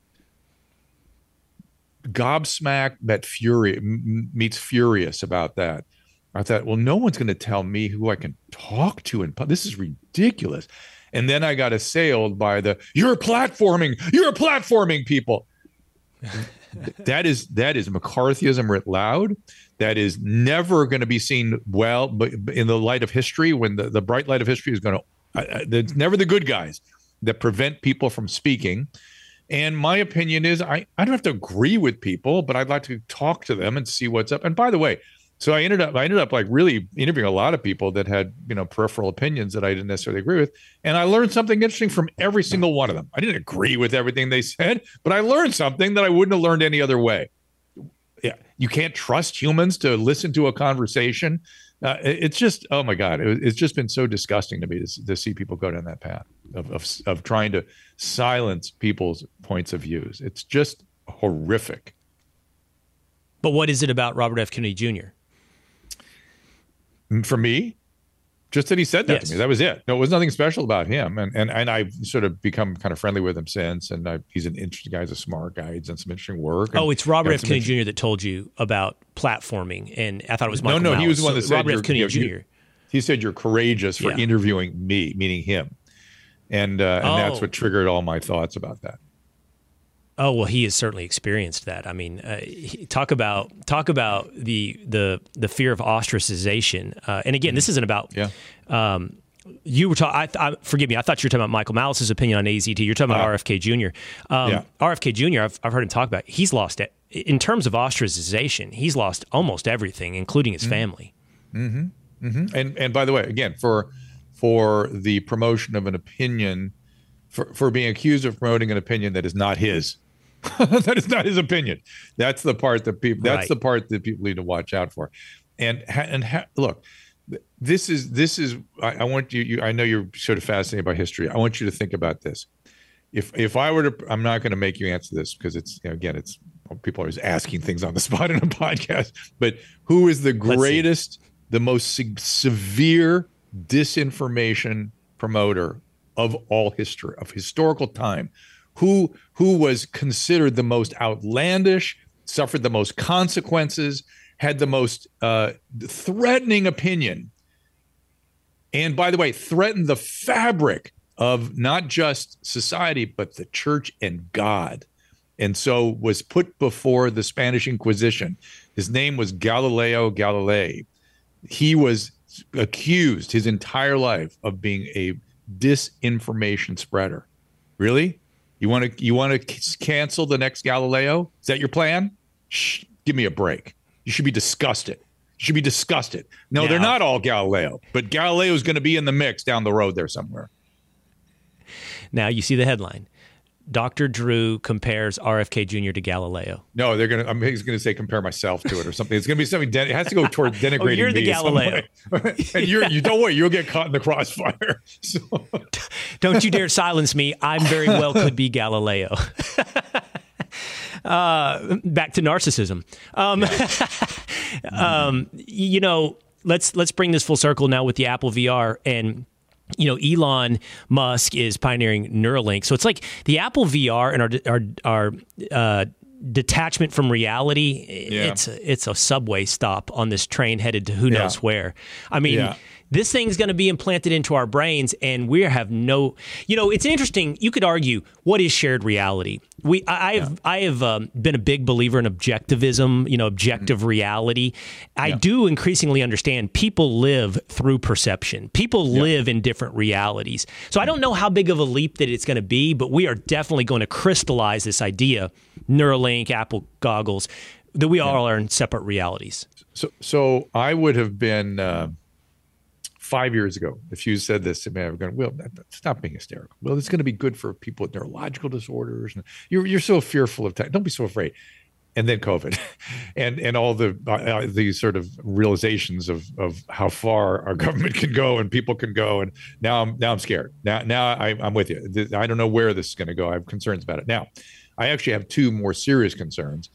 gobsmacked meets furious about that. I thought, well, no one's going to tell me who I can talk to in public. This is ridiculous. And then I got assailed by you're platforming people. That is McCarthyism writ loud. That is never going to be seen well, but in the light of history, when the bright light of history is going to, it's never the good guys that prevent people from speaking. And my opinion is I don't have to agree with people, but I'd like to talk to them and see what's up. And by the way, so I ended up like really interviewing a lot of people that had, peripheral opinions that I didn't necessarily agree with. And I learned something interesting from every single one of them. I didn't agree with everything they said, but I learned something that I wouldn't have learned any other way. Yeah. You can't trust humans to listen to a conversation. It's just, oh my God, it's just been so disgusting to me to see people go down that path of trying to silence people's points of views. It's just horrific. But what is it about Robert F. Kennedy Jr.? For me, just that he said that to me. That was it. No, it was nothing special about him. And I've sort of become kind of friendly with him since. And he's an interesting guy. He's a smart guy. He's done some interesting work. Oh, it's Robert F. Kennedy Jr. that told you about platforming. And I thought it was Michael Malice. He was the one that said Robert F. Kennedy Jr. He said you're courageous for interviewing me, meaning him. And that's what triggered all my thoughts about that. Oh, well, he has certainly experienced that. I mean, talk about the fear of ostracization. And again, this isn't about. Yeah. You were talking. Forgive me. I thought you were talking about Michael Malice's opinion on AZT. You're talking about RFK Jr. RFK Jr. I've heard him talk about. He's lost it in terms of ostracization. He's lost almost everything, including his family. Mm-hmm. Mm-hmm. And by the way, again, for the promotion of an opinion. For being accused of promoting an opinion that is not his, That is not his opinion. That's the part that people. That's Right. the part that people need to watch out for. Look, this is. I want you. I know you're sort of fascinated by history. I want you to think about this. If I were to, I'm not going to make you answer this because it's, again, it's people are always asking things on the spot in a podcast. But who is the greatest, the most severe disinformation promoter of all history, of historical time? Who was considered the most outlandish, suffered the most consequences, had the most threatening opinion, and by the way, threatened the fabric of not just society, but the church and God. And so was put before the Spanish Inquisition. His name was Galileo Galilei. He was accused his entire life of being a disinformation spreader. Really? You want to cancel the next Galileo? Is that your plan? Shh, give me a break. You should be disgusted. You should be disgusted. No, they're not all Galileo, but Galileo is going to be in the mix down the road there somewhere. Now you see the headline. Dr. Drew compares RFK Jr. to Galileo. No, he's going to say compare myself to it or something. It's going to be something. It has to go toward denigrating you're the me Galileo. And you don't worry, you'll get caught in the crossfire. So. Don't you dare silence me. I very well could be Galileo. Back to narcissism. Let's bring this full circle now with the Apple VR. And Elon Musk is pioneering Neuralink. So it's like the Apple VR and our detachment from reality. Yeah. It's a subway stop on this train headed to who knows where. I mean, this thing's going to be implanted into our brains, and we have no. It's interesting. You could argue, what is shared reality? I have been a big believer in objectivism. Objective reality. I do increasingly understand people live through perception. People live in different realities. So I don't know how big of a leap that it's going to be, but we are definitely going to crystallize this idea. Neuralink, Apple goggles, that we all are in separate realities. So I would have been. 5 years ago, if you said this to me, I would go, well, stop being hysterical. Well, it's going to be good for people with neurological disorders. And you're so fearful of time. Don't be so afraid. And then COVID and all the sort of realizations of how far our government can go and people can go. And now I'm scared. Now I'm with you. I don't know where this is going to go. I have concerns about it. Now, I actually have two more serious concerns.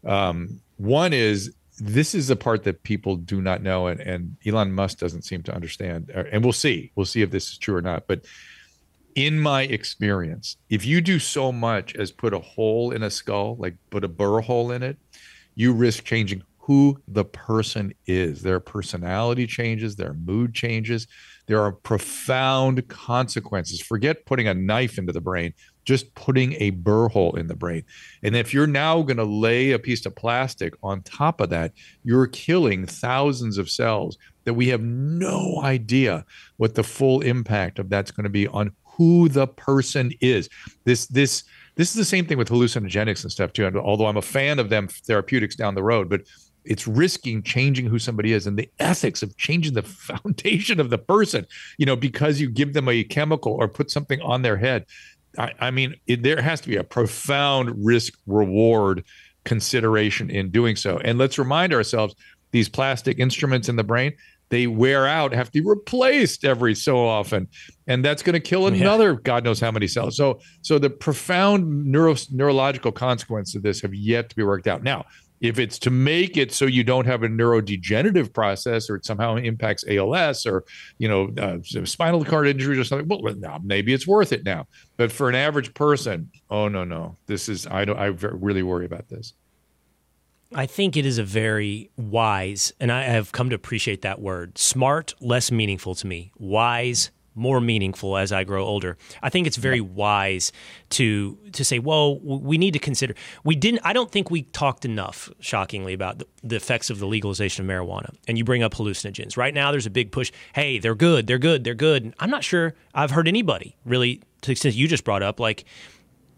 One is, this is the part that people do not know, and Elon Musk doesn't seem to understand. And we'll see if this is true or not. But in my experience, if you do so much as put a hole in a skull, like put a burr hole in it, you risk changing who the person is. Their personality changes, their mood changes. There are profound consequences. Forget putting a knife into the brain, just putting a burr hole in the brain. And if you're now going to lay a piece of plastic on top of that, you're killing thousands of cells that we have no idea what the full impact of that's going to be on who the person is. This is the same thing with hallucinogenics and stuff too. And although I'm a fan of them therapeutics down the road, but it's risking changing who somebody is and the ethics of changing the foundation of the person, because you give them a chemical or put something on their head. I mean, there has to be a profound risk-reward consideration in doing so. And let's remind ourselves, these plastic instruments in the brain, they wear out, have to be replaced every so often. And that's going to kill another God knows how many cells. So the profound neurological consequences of this have yet to be worked out. Now, if it's to make it so you don't have a neurodegenerative process or it somehow impacts ALS or, spinal cord injuries or something, well, maybe it's worth it now. But for an average person, oh, no. I really worry about this. I think it is a very wise, and I have come to appreciate that word, smart, less meaningful to me, wise, more meaningful as I grow older. I think it's very wise to say, well, we need to consider. I don't think we talked enough, shockingly, about the effects of the legalization of marijuana. And you bring up hallucinogens. Right now, there's a big push. Hey, they're good. And I'm not sure I've heard anybody really, to the extent you just brought up, like,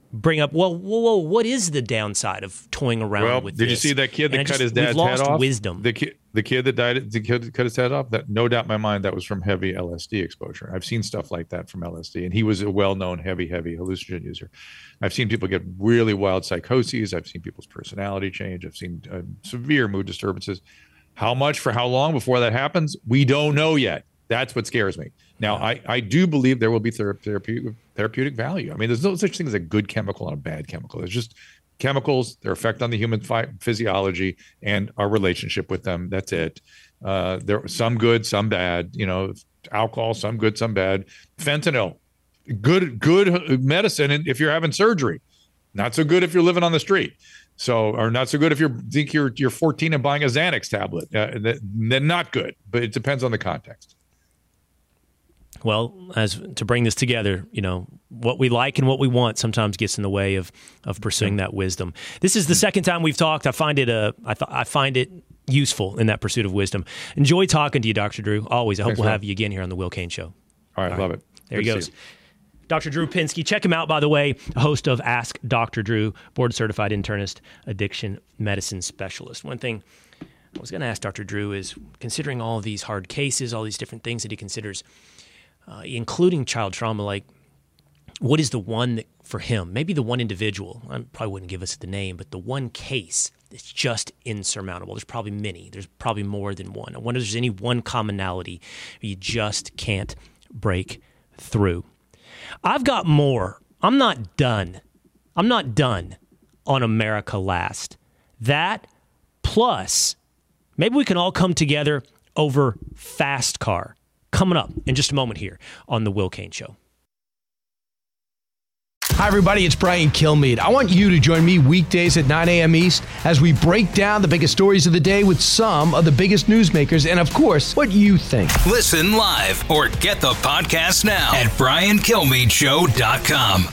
bring up, well, whoa, what is the downside of toying around with this? Did you see that kid that cut his dad's head off? Wisdom. The kid that died, the kid that cut his head off, that no doubt in my mind, that was from heavy LSD exposure. I've seen stuff like that from LSD, and he was a well-known heavy hallucinogen user. I've seen people get really wild psychoses. I've seen people's personality change. I've seen severe mood disturbances. How much for how long before that happens? We don't know yet. That's what scares me. Now, I do believe there will be therapeutic value. I mean, there's no such thing as a good chemical and a bad chemical. There's just chemicals, their effect on the human physiology and our relationship with them. That's it. There some good, some bad. Alcohol, some good, some bad. Fentanyl, good medicine if you're having surgery. Not so good if you're living on the street. Or not so good if you're 14 and buying a Xanax tablet. Then not good. But it depends on the context. Well, as to bring this together, what we like and what we want sometimes gets in the way of pursuing that wisdom. This is the second time we've talked. I find it useful in that pursuit of wisdom. Enjoy talking to you, Dr. Drew. Always. I hope we'll have you again here on the Will Cain Show. All right. Love it. There he goes. Dr. Drew Pinsky. Check him out, by the way, host of Ask Dr. Drew, board-certified internist, addiction medicine specialist. One thing I was going to ask Dr. Drew is, considering all of these hard cases, all these different things that he considers, including child trauma, like what is the one that, for him, maybe the one individual, I probably wouldn't give us the name, but the one case that's just insurmountable. There's probably many. There's probably more than one. I wonder if there's any one commonality you just can't break through. I've got more. I'm not done on America Last. That plus maybe we can all come together over Fast Car. Coming up in just a moment here on The Will Cain Show. Hi, everybody. It's Brian Kilmeade. I want you to join me weekdays at 9 a.m. East as we break down the biggest stories of the day with some of the biggest newsmakers and, of course, what you think. Listen live or get the podcast now at BrianKilmeadShow.com.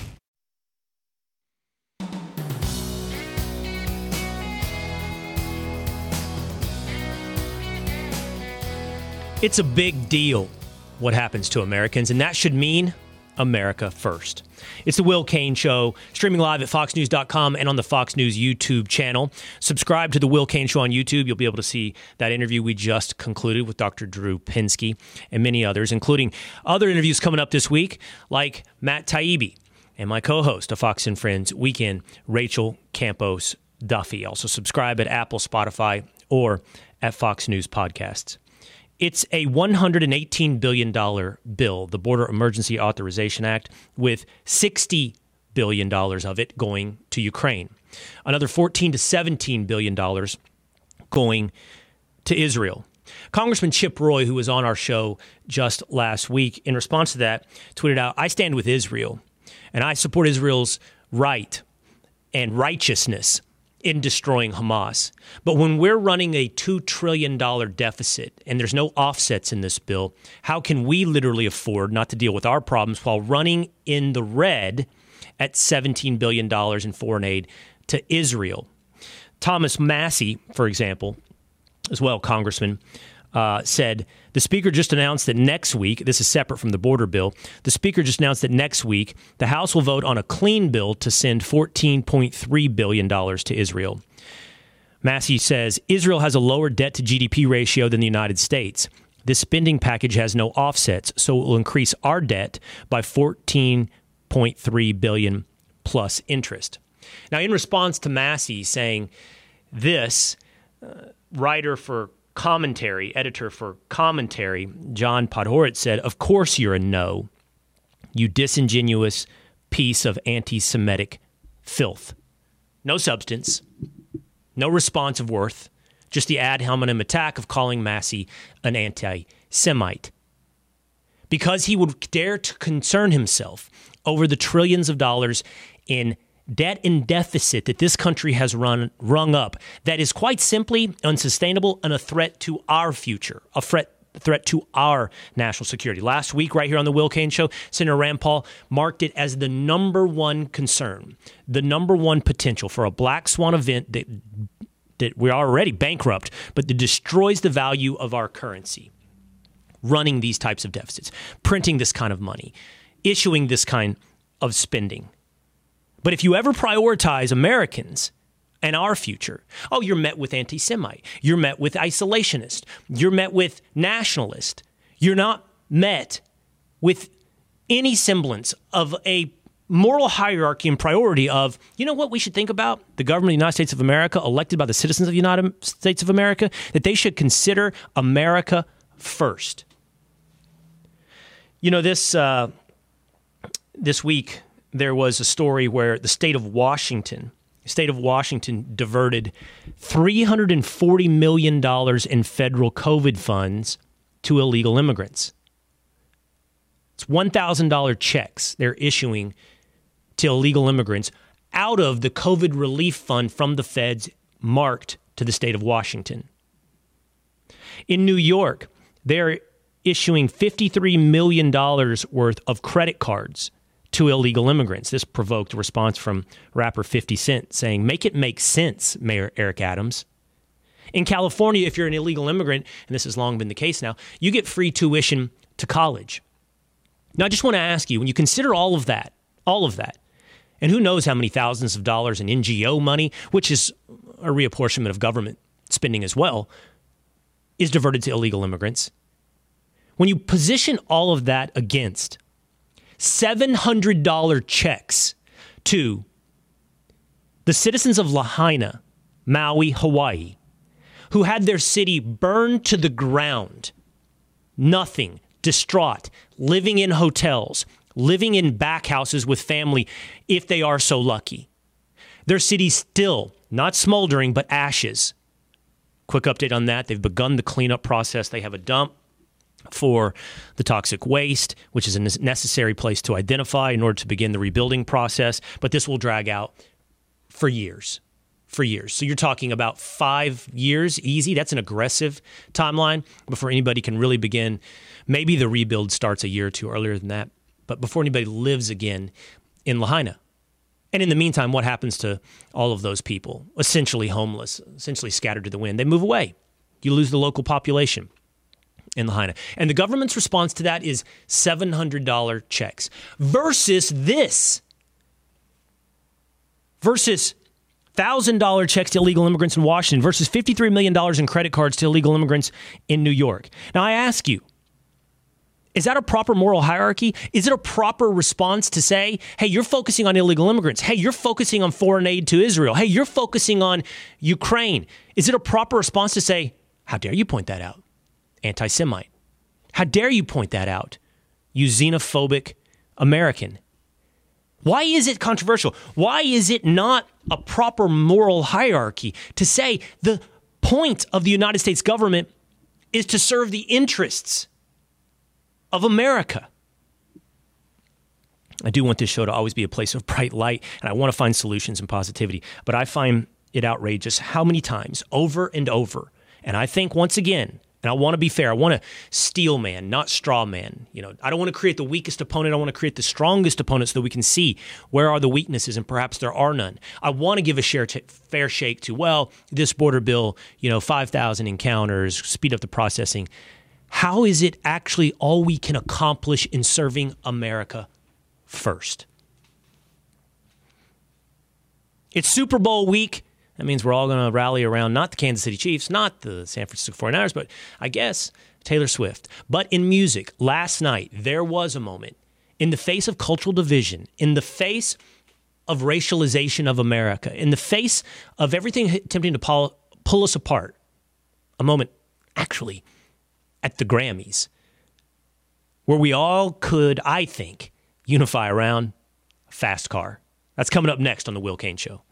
It's a big deal what happens to Americans, and that should mean America first. It's the Will Cain Show, streaming live at foxnews.com and on the Fox News YouTube channel. Subscribe to the Will Cain Show on YouTube. You'll be able to see that interview we just concluded with Dr. Drew Pinsky and many others, including other interviews coming up this week, like Matt Taibbi and my co-host of Fox and Friends Weekend, Rachel Campos Duffy. Also subscribe at Apple, Spotify, or at Fox News Podcasts. It's a $118 billion bill, the Border Emergency Authorization Act, with $60 billion of it going to Ukraine. Another $14 to $17 billion going to Israel. Congressman Chip Roy, who was on our show just last week, in response to that, tweeted out, "I stand with Israel, and I support Israel's right and righteousness in destroying Hamas. But when we're running a $2 trillion deficit and there's no offsets in this bill, how can we literally afford not to deal with our problems while running in the red at $17 billion in foreign aid to Israel?" Thomas Massie, for example, as well, Congressman, said, the Speaker just announced that next week, this is separate from the border bill, the Speaker just announced that next week the House will vote on a clean bill to send $14.3 billion to Israel. Massie says, Israel has a lower debt-to-GDP ratio than the United States. This spending package has no offsets, so it will increase our debt by $14.3 billion plus interest. Now, in response to Massie saying this, editor for Commentary, John Podhoretz said, "Of course you're a no, you disingenuous piece of anti-Semitic filth. No substance, no response of worth, just the ad hominem attack of calling Massie an anti-Semite. Because he would dare to concern himself over the trillions of dollars in debt and deficit that this country has rung up, that is quite simply unsustainable and a threat to our future, a threat to our national security." Last week, right here on the Will Cain Show, Senator Rand Paul marked it as the number one concern, the number one potential for a black swan event that we're already bankrupt, but that destroys the value of our currency. Running these types of deficits, printing this kind of money, issuing this kind of spending. But if you ever prioritize Americans and our future, you're met with anti-Semite. You're met with isolationist. You're met with nationalist. You're not met with any semblance of a moral hierarchy and priority of, you know what we should think about? The government of the United States of America, elected by the citizens of the United States of America, that they should consider America first. You know, this week there was a story where the state of Washington diverted $340 million in federal COVID funds to illegal immigrants. It's $1,000 checks they're issuing to illegal immigrants out of the COVID relief fund from the feds marked to the state of Washington. In New York, they're issuing $53 million worth of credit cards to illegal immigrants. This provoked a response from rapper 50 Cent saying, "Make it make sense, Mayor Eric Adams." In California, if you're an illegal immigrant, and this has long been the case now, you get free tuition to college. Now, I just want to ask you, when you consider all of that, and who knows how many thousands of dollars in NGO money, which is a reapportionment of government spending as well, is diverted to illegal immigrants. When you position all of that against $700 checks to the citizens of Lahaina, Maui, Hawaii, who had their city burned to the ground, nothing, distraught, living in hotels, living in back houses with family if they are so lucky. Their city's still not smoldering, but ashes. Quick update on that. They've begun the cleanup process. They have a dump for the toxic waste, which is a necessary place to identify in order to begin the rebuilding process. But this will drag out for years. So you're talking about 5 years, easy. That's an aggressive timeline before anybody can really begin. Maybe the rebuild starts a year or two earlier than that, but before anybody lives again in Lahaina. And in the meantime, what happens to all of those people? Essentially homeless, essentially scattered to the wind. They move away. You lose the local population in Lahaina. And the government's response to that is $700 checks versus $1,000 checks to illegal immigrants in Washington versus $53 million in credit cards to illegal immigrants in New York. Now, I ask you, is that a proper moral hierarchy? Is it a proper response to say, hey, you're focusing on illegal immigrants. Hey, you're focusing on foreign aid to Israel. Hey, you're focusing on Ukraine. Is it a proper response to say, how dare you point that out? Anti-Semite. How dare you point that out? You xenophobic American. Why is it controversial? Why is it not a proper moral hierarchy to say the point of the United States government is to serve the interests of America? I do want this show to always be a place of bright light, and I want to find solutions and positivity. But I find it outrageous how many times, over and over, and I think once again, and I want to be fair, I want to steel man, not straw man. You know, I don't want to create the weakest opponent. I want to create the strongest opponent so that we can see where are the weaknesses, and perhaps there are none. I want to give a fair shake to, well, this border bill, 5,000 encounters, speed up the processing. How is it actually all we can accomplish in serving America first? It's Super Bowl week. That means we're all going to rally around not the Kansas City Chiefs, not the San Francisco 49ers, but I guess Taylor Swift. But in music, last night, there was a moment in the face of cultural division, in the face of racialization of America, in the face of everything attempting to pull us apart, a moment actually at the Grammys where we all could, I think, unify around a fast car. That's coming up next on The Will Cain Show.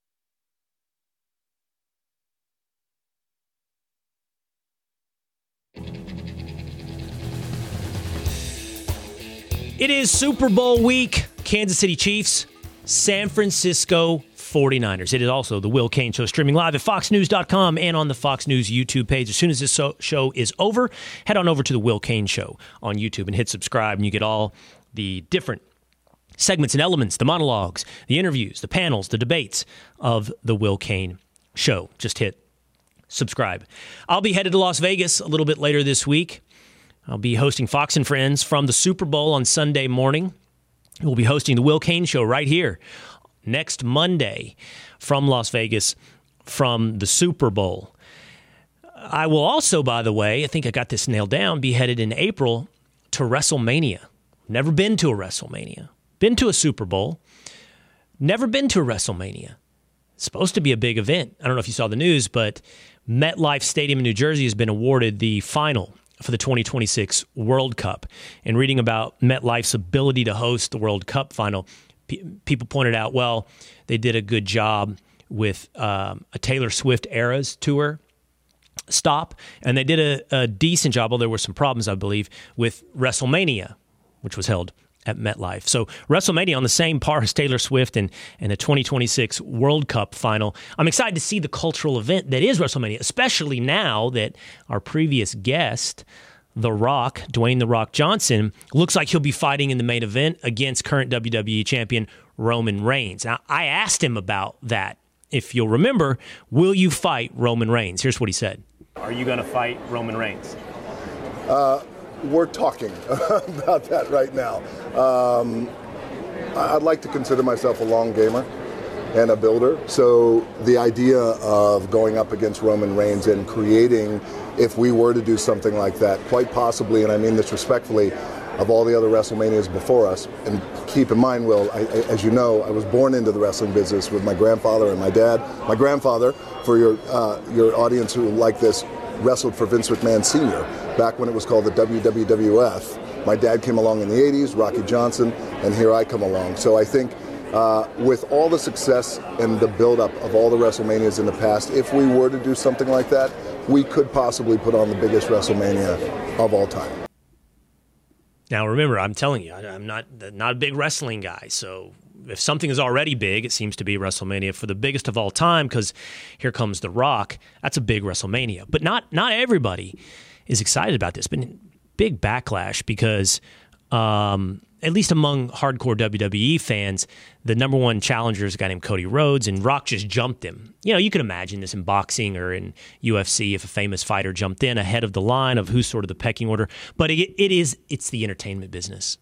It is Super Bowl week. Kansas City Chiefs, San Francisco 49ers. It is also the Will Cain Show, streaming live at foxnews.com and on the Fox News YouTube page. As soon as this show is over, head on over to the Will Cain Show on YouTube and hit subscribe, and you get all the different segments and elements, the monologues, the interviews, the panels, the debates of the Will Cain Show. Just hit subscribe. I'll be headed to Las Vegas a little bit later this week. I'll be hosting Fox and Friends from the Super Bowl on Sunday morning. We'll be hosting the Will Cain Show right here, next Monday from Las Vegas from the Super Bowl. I will also, by the way, I think I got this nailed down, be headed in April to WrestleMania. Never been to a WrestleMania. Been to a Super Bowl. Never been to a WrestleMania. It's supposed to be a big event. I don't know if you saw the news, but MetLife Stadium in New Jersey has been awarded the final for the 2026 World Cup. And reading about MetLife's ability to host the World Cup final, people pointed out, well, they did a good job with a Taylor Swift Eras tour stop, and they did a decent job, although there were some problems, I believe, with WrestleMania, which was held at MetLife. So WrestleMania on the same par as Taylor Swift and the 2026 World Cup final. I'm excited to see the cultural event that is WrestleMania, especially now that our previous guest, The Rock, Dwayne The Rock Johnson, looks like he'll be fighting in the main event against current WWE champion Roman Reigns. Now, I asked him about that. If you'll remember, will you fight Roman Reigns? Here's what he said. Are you going to fight Roman Reigns? We're talking about that right now. I'd like to consider myself a long gamer and a builder. So the idea of going up against Roman Reigns and creating, if we were to do something like that, quite possibly, and I mean this respectfully, of all the other WrestleManias before us. And keep in mind, Will, as you know, I was born into the wrestling business with my grandfather and my dad. My grandfather, for your audience who like this, wrestled for Vince McMahon Sr. back when it was called the WWF. My dad came along in the 80s, Rocky Johnson, and here I come along. So I think with all the success and the buildup of all the WrestleManias in the past, if we were to do something like that, we could possibly put on the biggest WrestleMania of all time. Now, remember, I'm telling you, I'm not a big wrestling guy. So if something is already big, it seems to be WrestleMania for the biggest of all time, because here comes The Rock. That's a big WrestleMania. But not everybody is excited about this. Been big backlash because, at least among hardcore WWE fans, the number one challenger is a guy named Cody Rhodes, and Rock just jumped him. You know, you can imagine this in boxing or in UFC if a famous fighter jumped in ahead of the line of who's sort of the pecking order. But it's the entertainment business.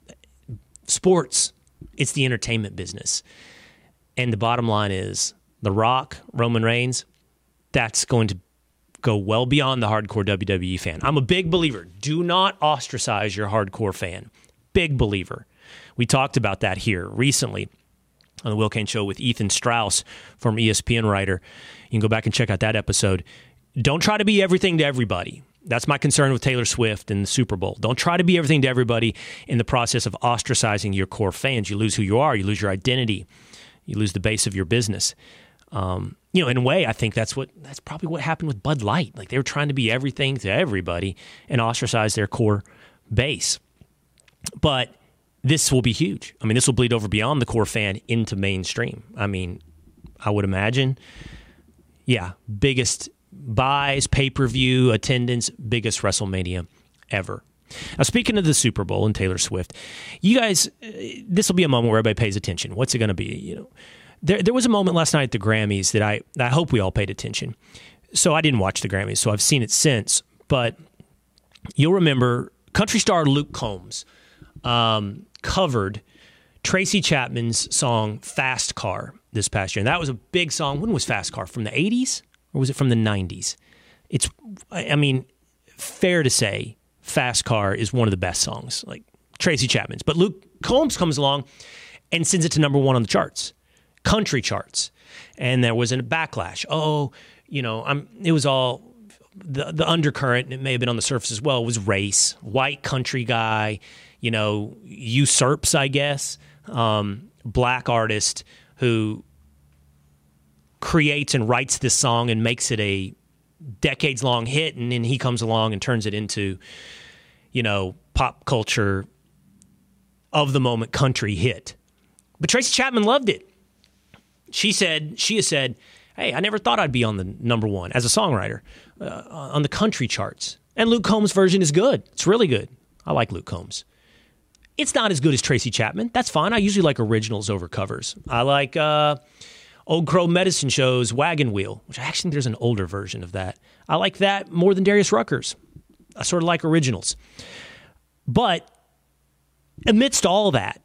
Sports, it's the entertainment business. And the bottom line is The Rock, Roman Reigns, that's going to go well beyond the hardcore WWE fan. I'm a big believer. Do not ostracize your hardcore fan. Big believer. We talked about that here recently on the Will Cain Show with Ethan Strauss, former ESPN writer. You can go back and check out that episode. Don't try to be everything to everybody. That's my concern with Taylor Swift and the Super Bowl. Don't try to be everything to everybody in the process of ostracizing your core fans. You lose who you are. You lose your identity. You lose the base of your business. In a way, I think that's probably what happened with Bud Light. Like, they were trying to be everything to everybody and ostracize their core base. But this will be huge. I mean, this will bleed over beyond the core fan into mainstream. I mean, I would imagine, biggest buys, pay-per-view, attendance, biggest WrestleMania ever. Now, speaking of the Super Bowl and Taylor Swift, you guys, this will be a moment where everybody pays attention. What's it going to be? There was a moment last night at the Grammys that I hope we all paid attention. So I didn't watch the Grammys, so I've seen it since. But you'll remember country star Luke Combs covered Tracy Chapman's song Fast Car this past year. And that was a big song. When was Fast Car? From the 80s? Or was it from the 90s? Fair to say Fast Car is one of the best songs, like Tracy Chapman's. But Luke Combs comes along and sends it to number one on the charts, country charts. And there was a backlash. It was all the undercurrent, and it may have been on the surface as well, was race. White country guy, usurps, I guess, black artist who creates and writes this song and makes it a decades-long hit, and then he comes along and turns it into, pop culture of the moment country hit. But Tracy Chapman loved it. She has said, hey, I never thought I'd be on the number one as a songwriter on the country charts. And Luke Combs' version is good. It's really good. I like Luke Combs. It's not as good as Tracy Chapman. That's fine. I usually like originals over covers. I like Old Crow Medicine Show's Wagon Wheel, which I actually think there's an older version of that. I like that more than Darius Rucker's. I sort of like originals. But amidst all that,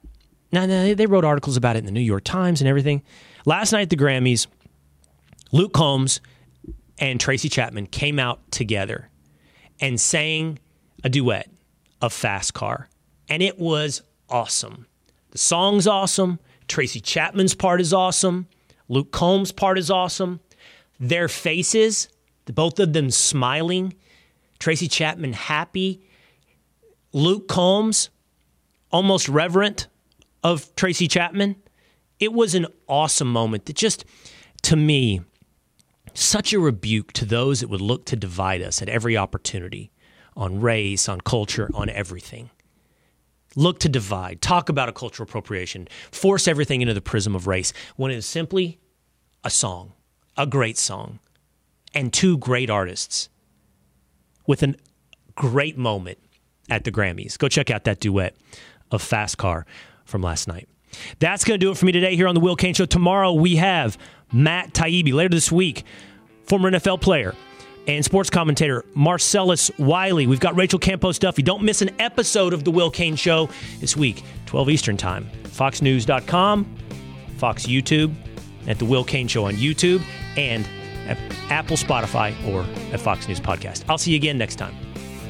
Now, they wrote articles about it in the New York Times and everything. Last night at the Grammys, Luke Combs and Tracy Chapman came out together and sang a duet of Fast Car. And it was awesome. The song's awesome. Tracy Chapman's part is awesome. Luke Combs' part is awesome. Their faces, both of them smiling. Tracy Chapman happy. Luke Combs almost reverent of Tracy Chapman. It was an awesome moment that just, to me, such a rebuke to those that would look to divide us at every opportunity on race, on culture, on everything. Look to divide, talk about a cultural appropriation, force everything into the prism of race when it is simply a song, a great song, and two great artists with a great moment at the Grammys. Go check out that duet of Fast Car from last night. That's going to do it for me today here on The Will Cain Show. Tomorrow we have Matt Taibbi. Later this week, former NFL player and sports commentator Marcellus Wiley. We've got Rachel Campos Duffy. Don't miss an episode of The Will Cain Show this week, 12 Eastern Time. FoxNews.com, Fox YouTube, at The Will Cain Show on YouTube, and at Apple, Spotify, or at Fox News Podcast. I'll see you again next time.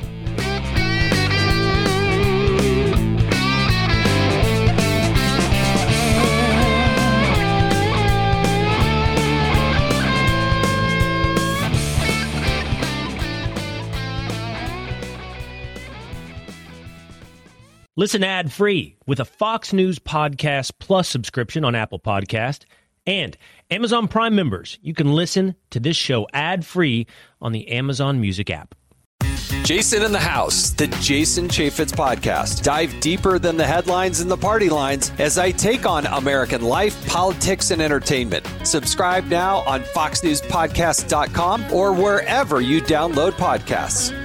Listen ad-free with a Fox News Podcast Plus subscription on Apple Podcast and Amazon Prime members. You can listen to this show ad-free on the Amazon Music app. Jason in the House, the Jason Chaffetz Podcast. Dive deeper than the headlines and the party lines as I take on American life, politics, and entertainment. Subscribe now on FoxNewsPodcast.com or wherever you download podcasts.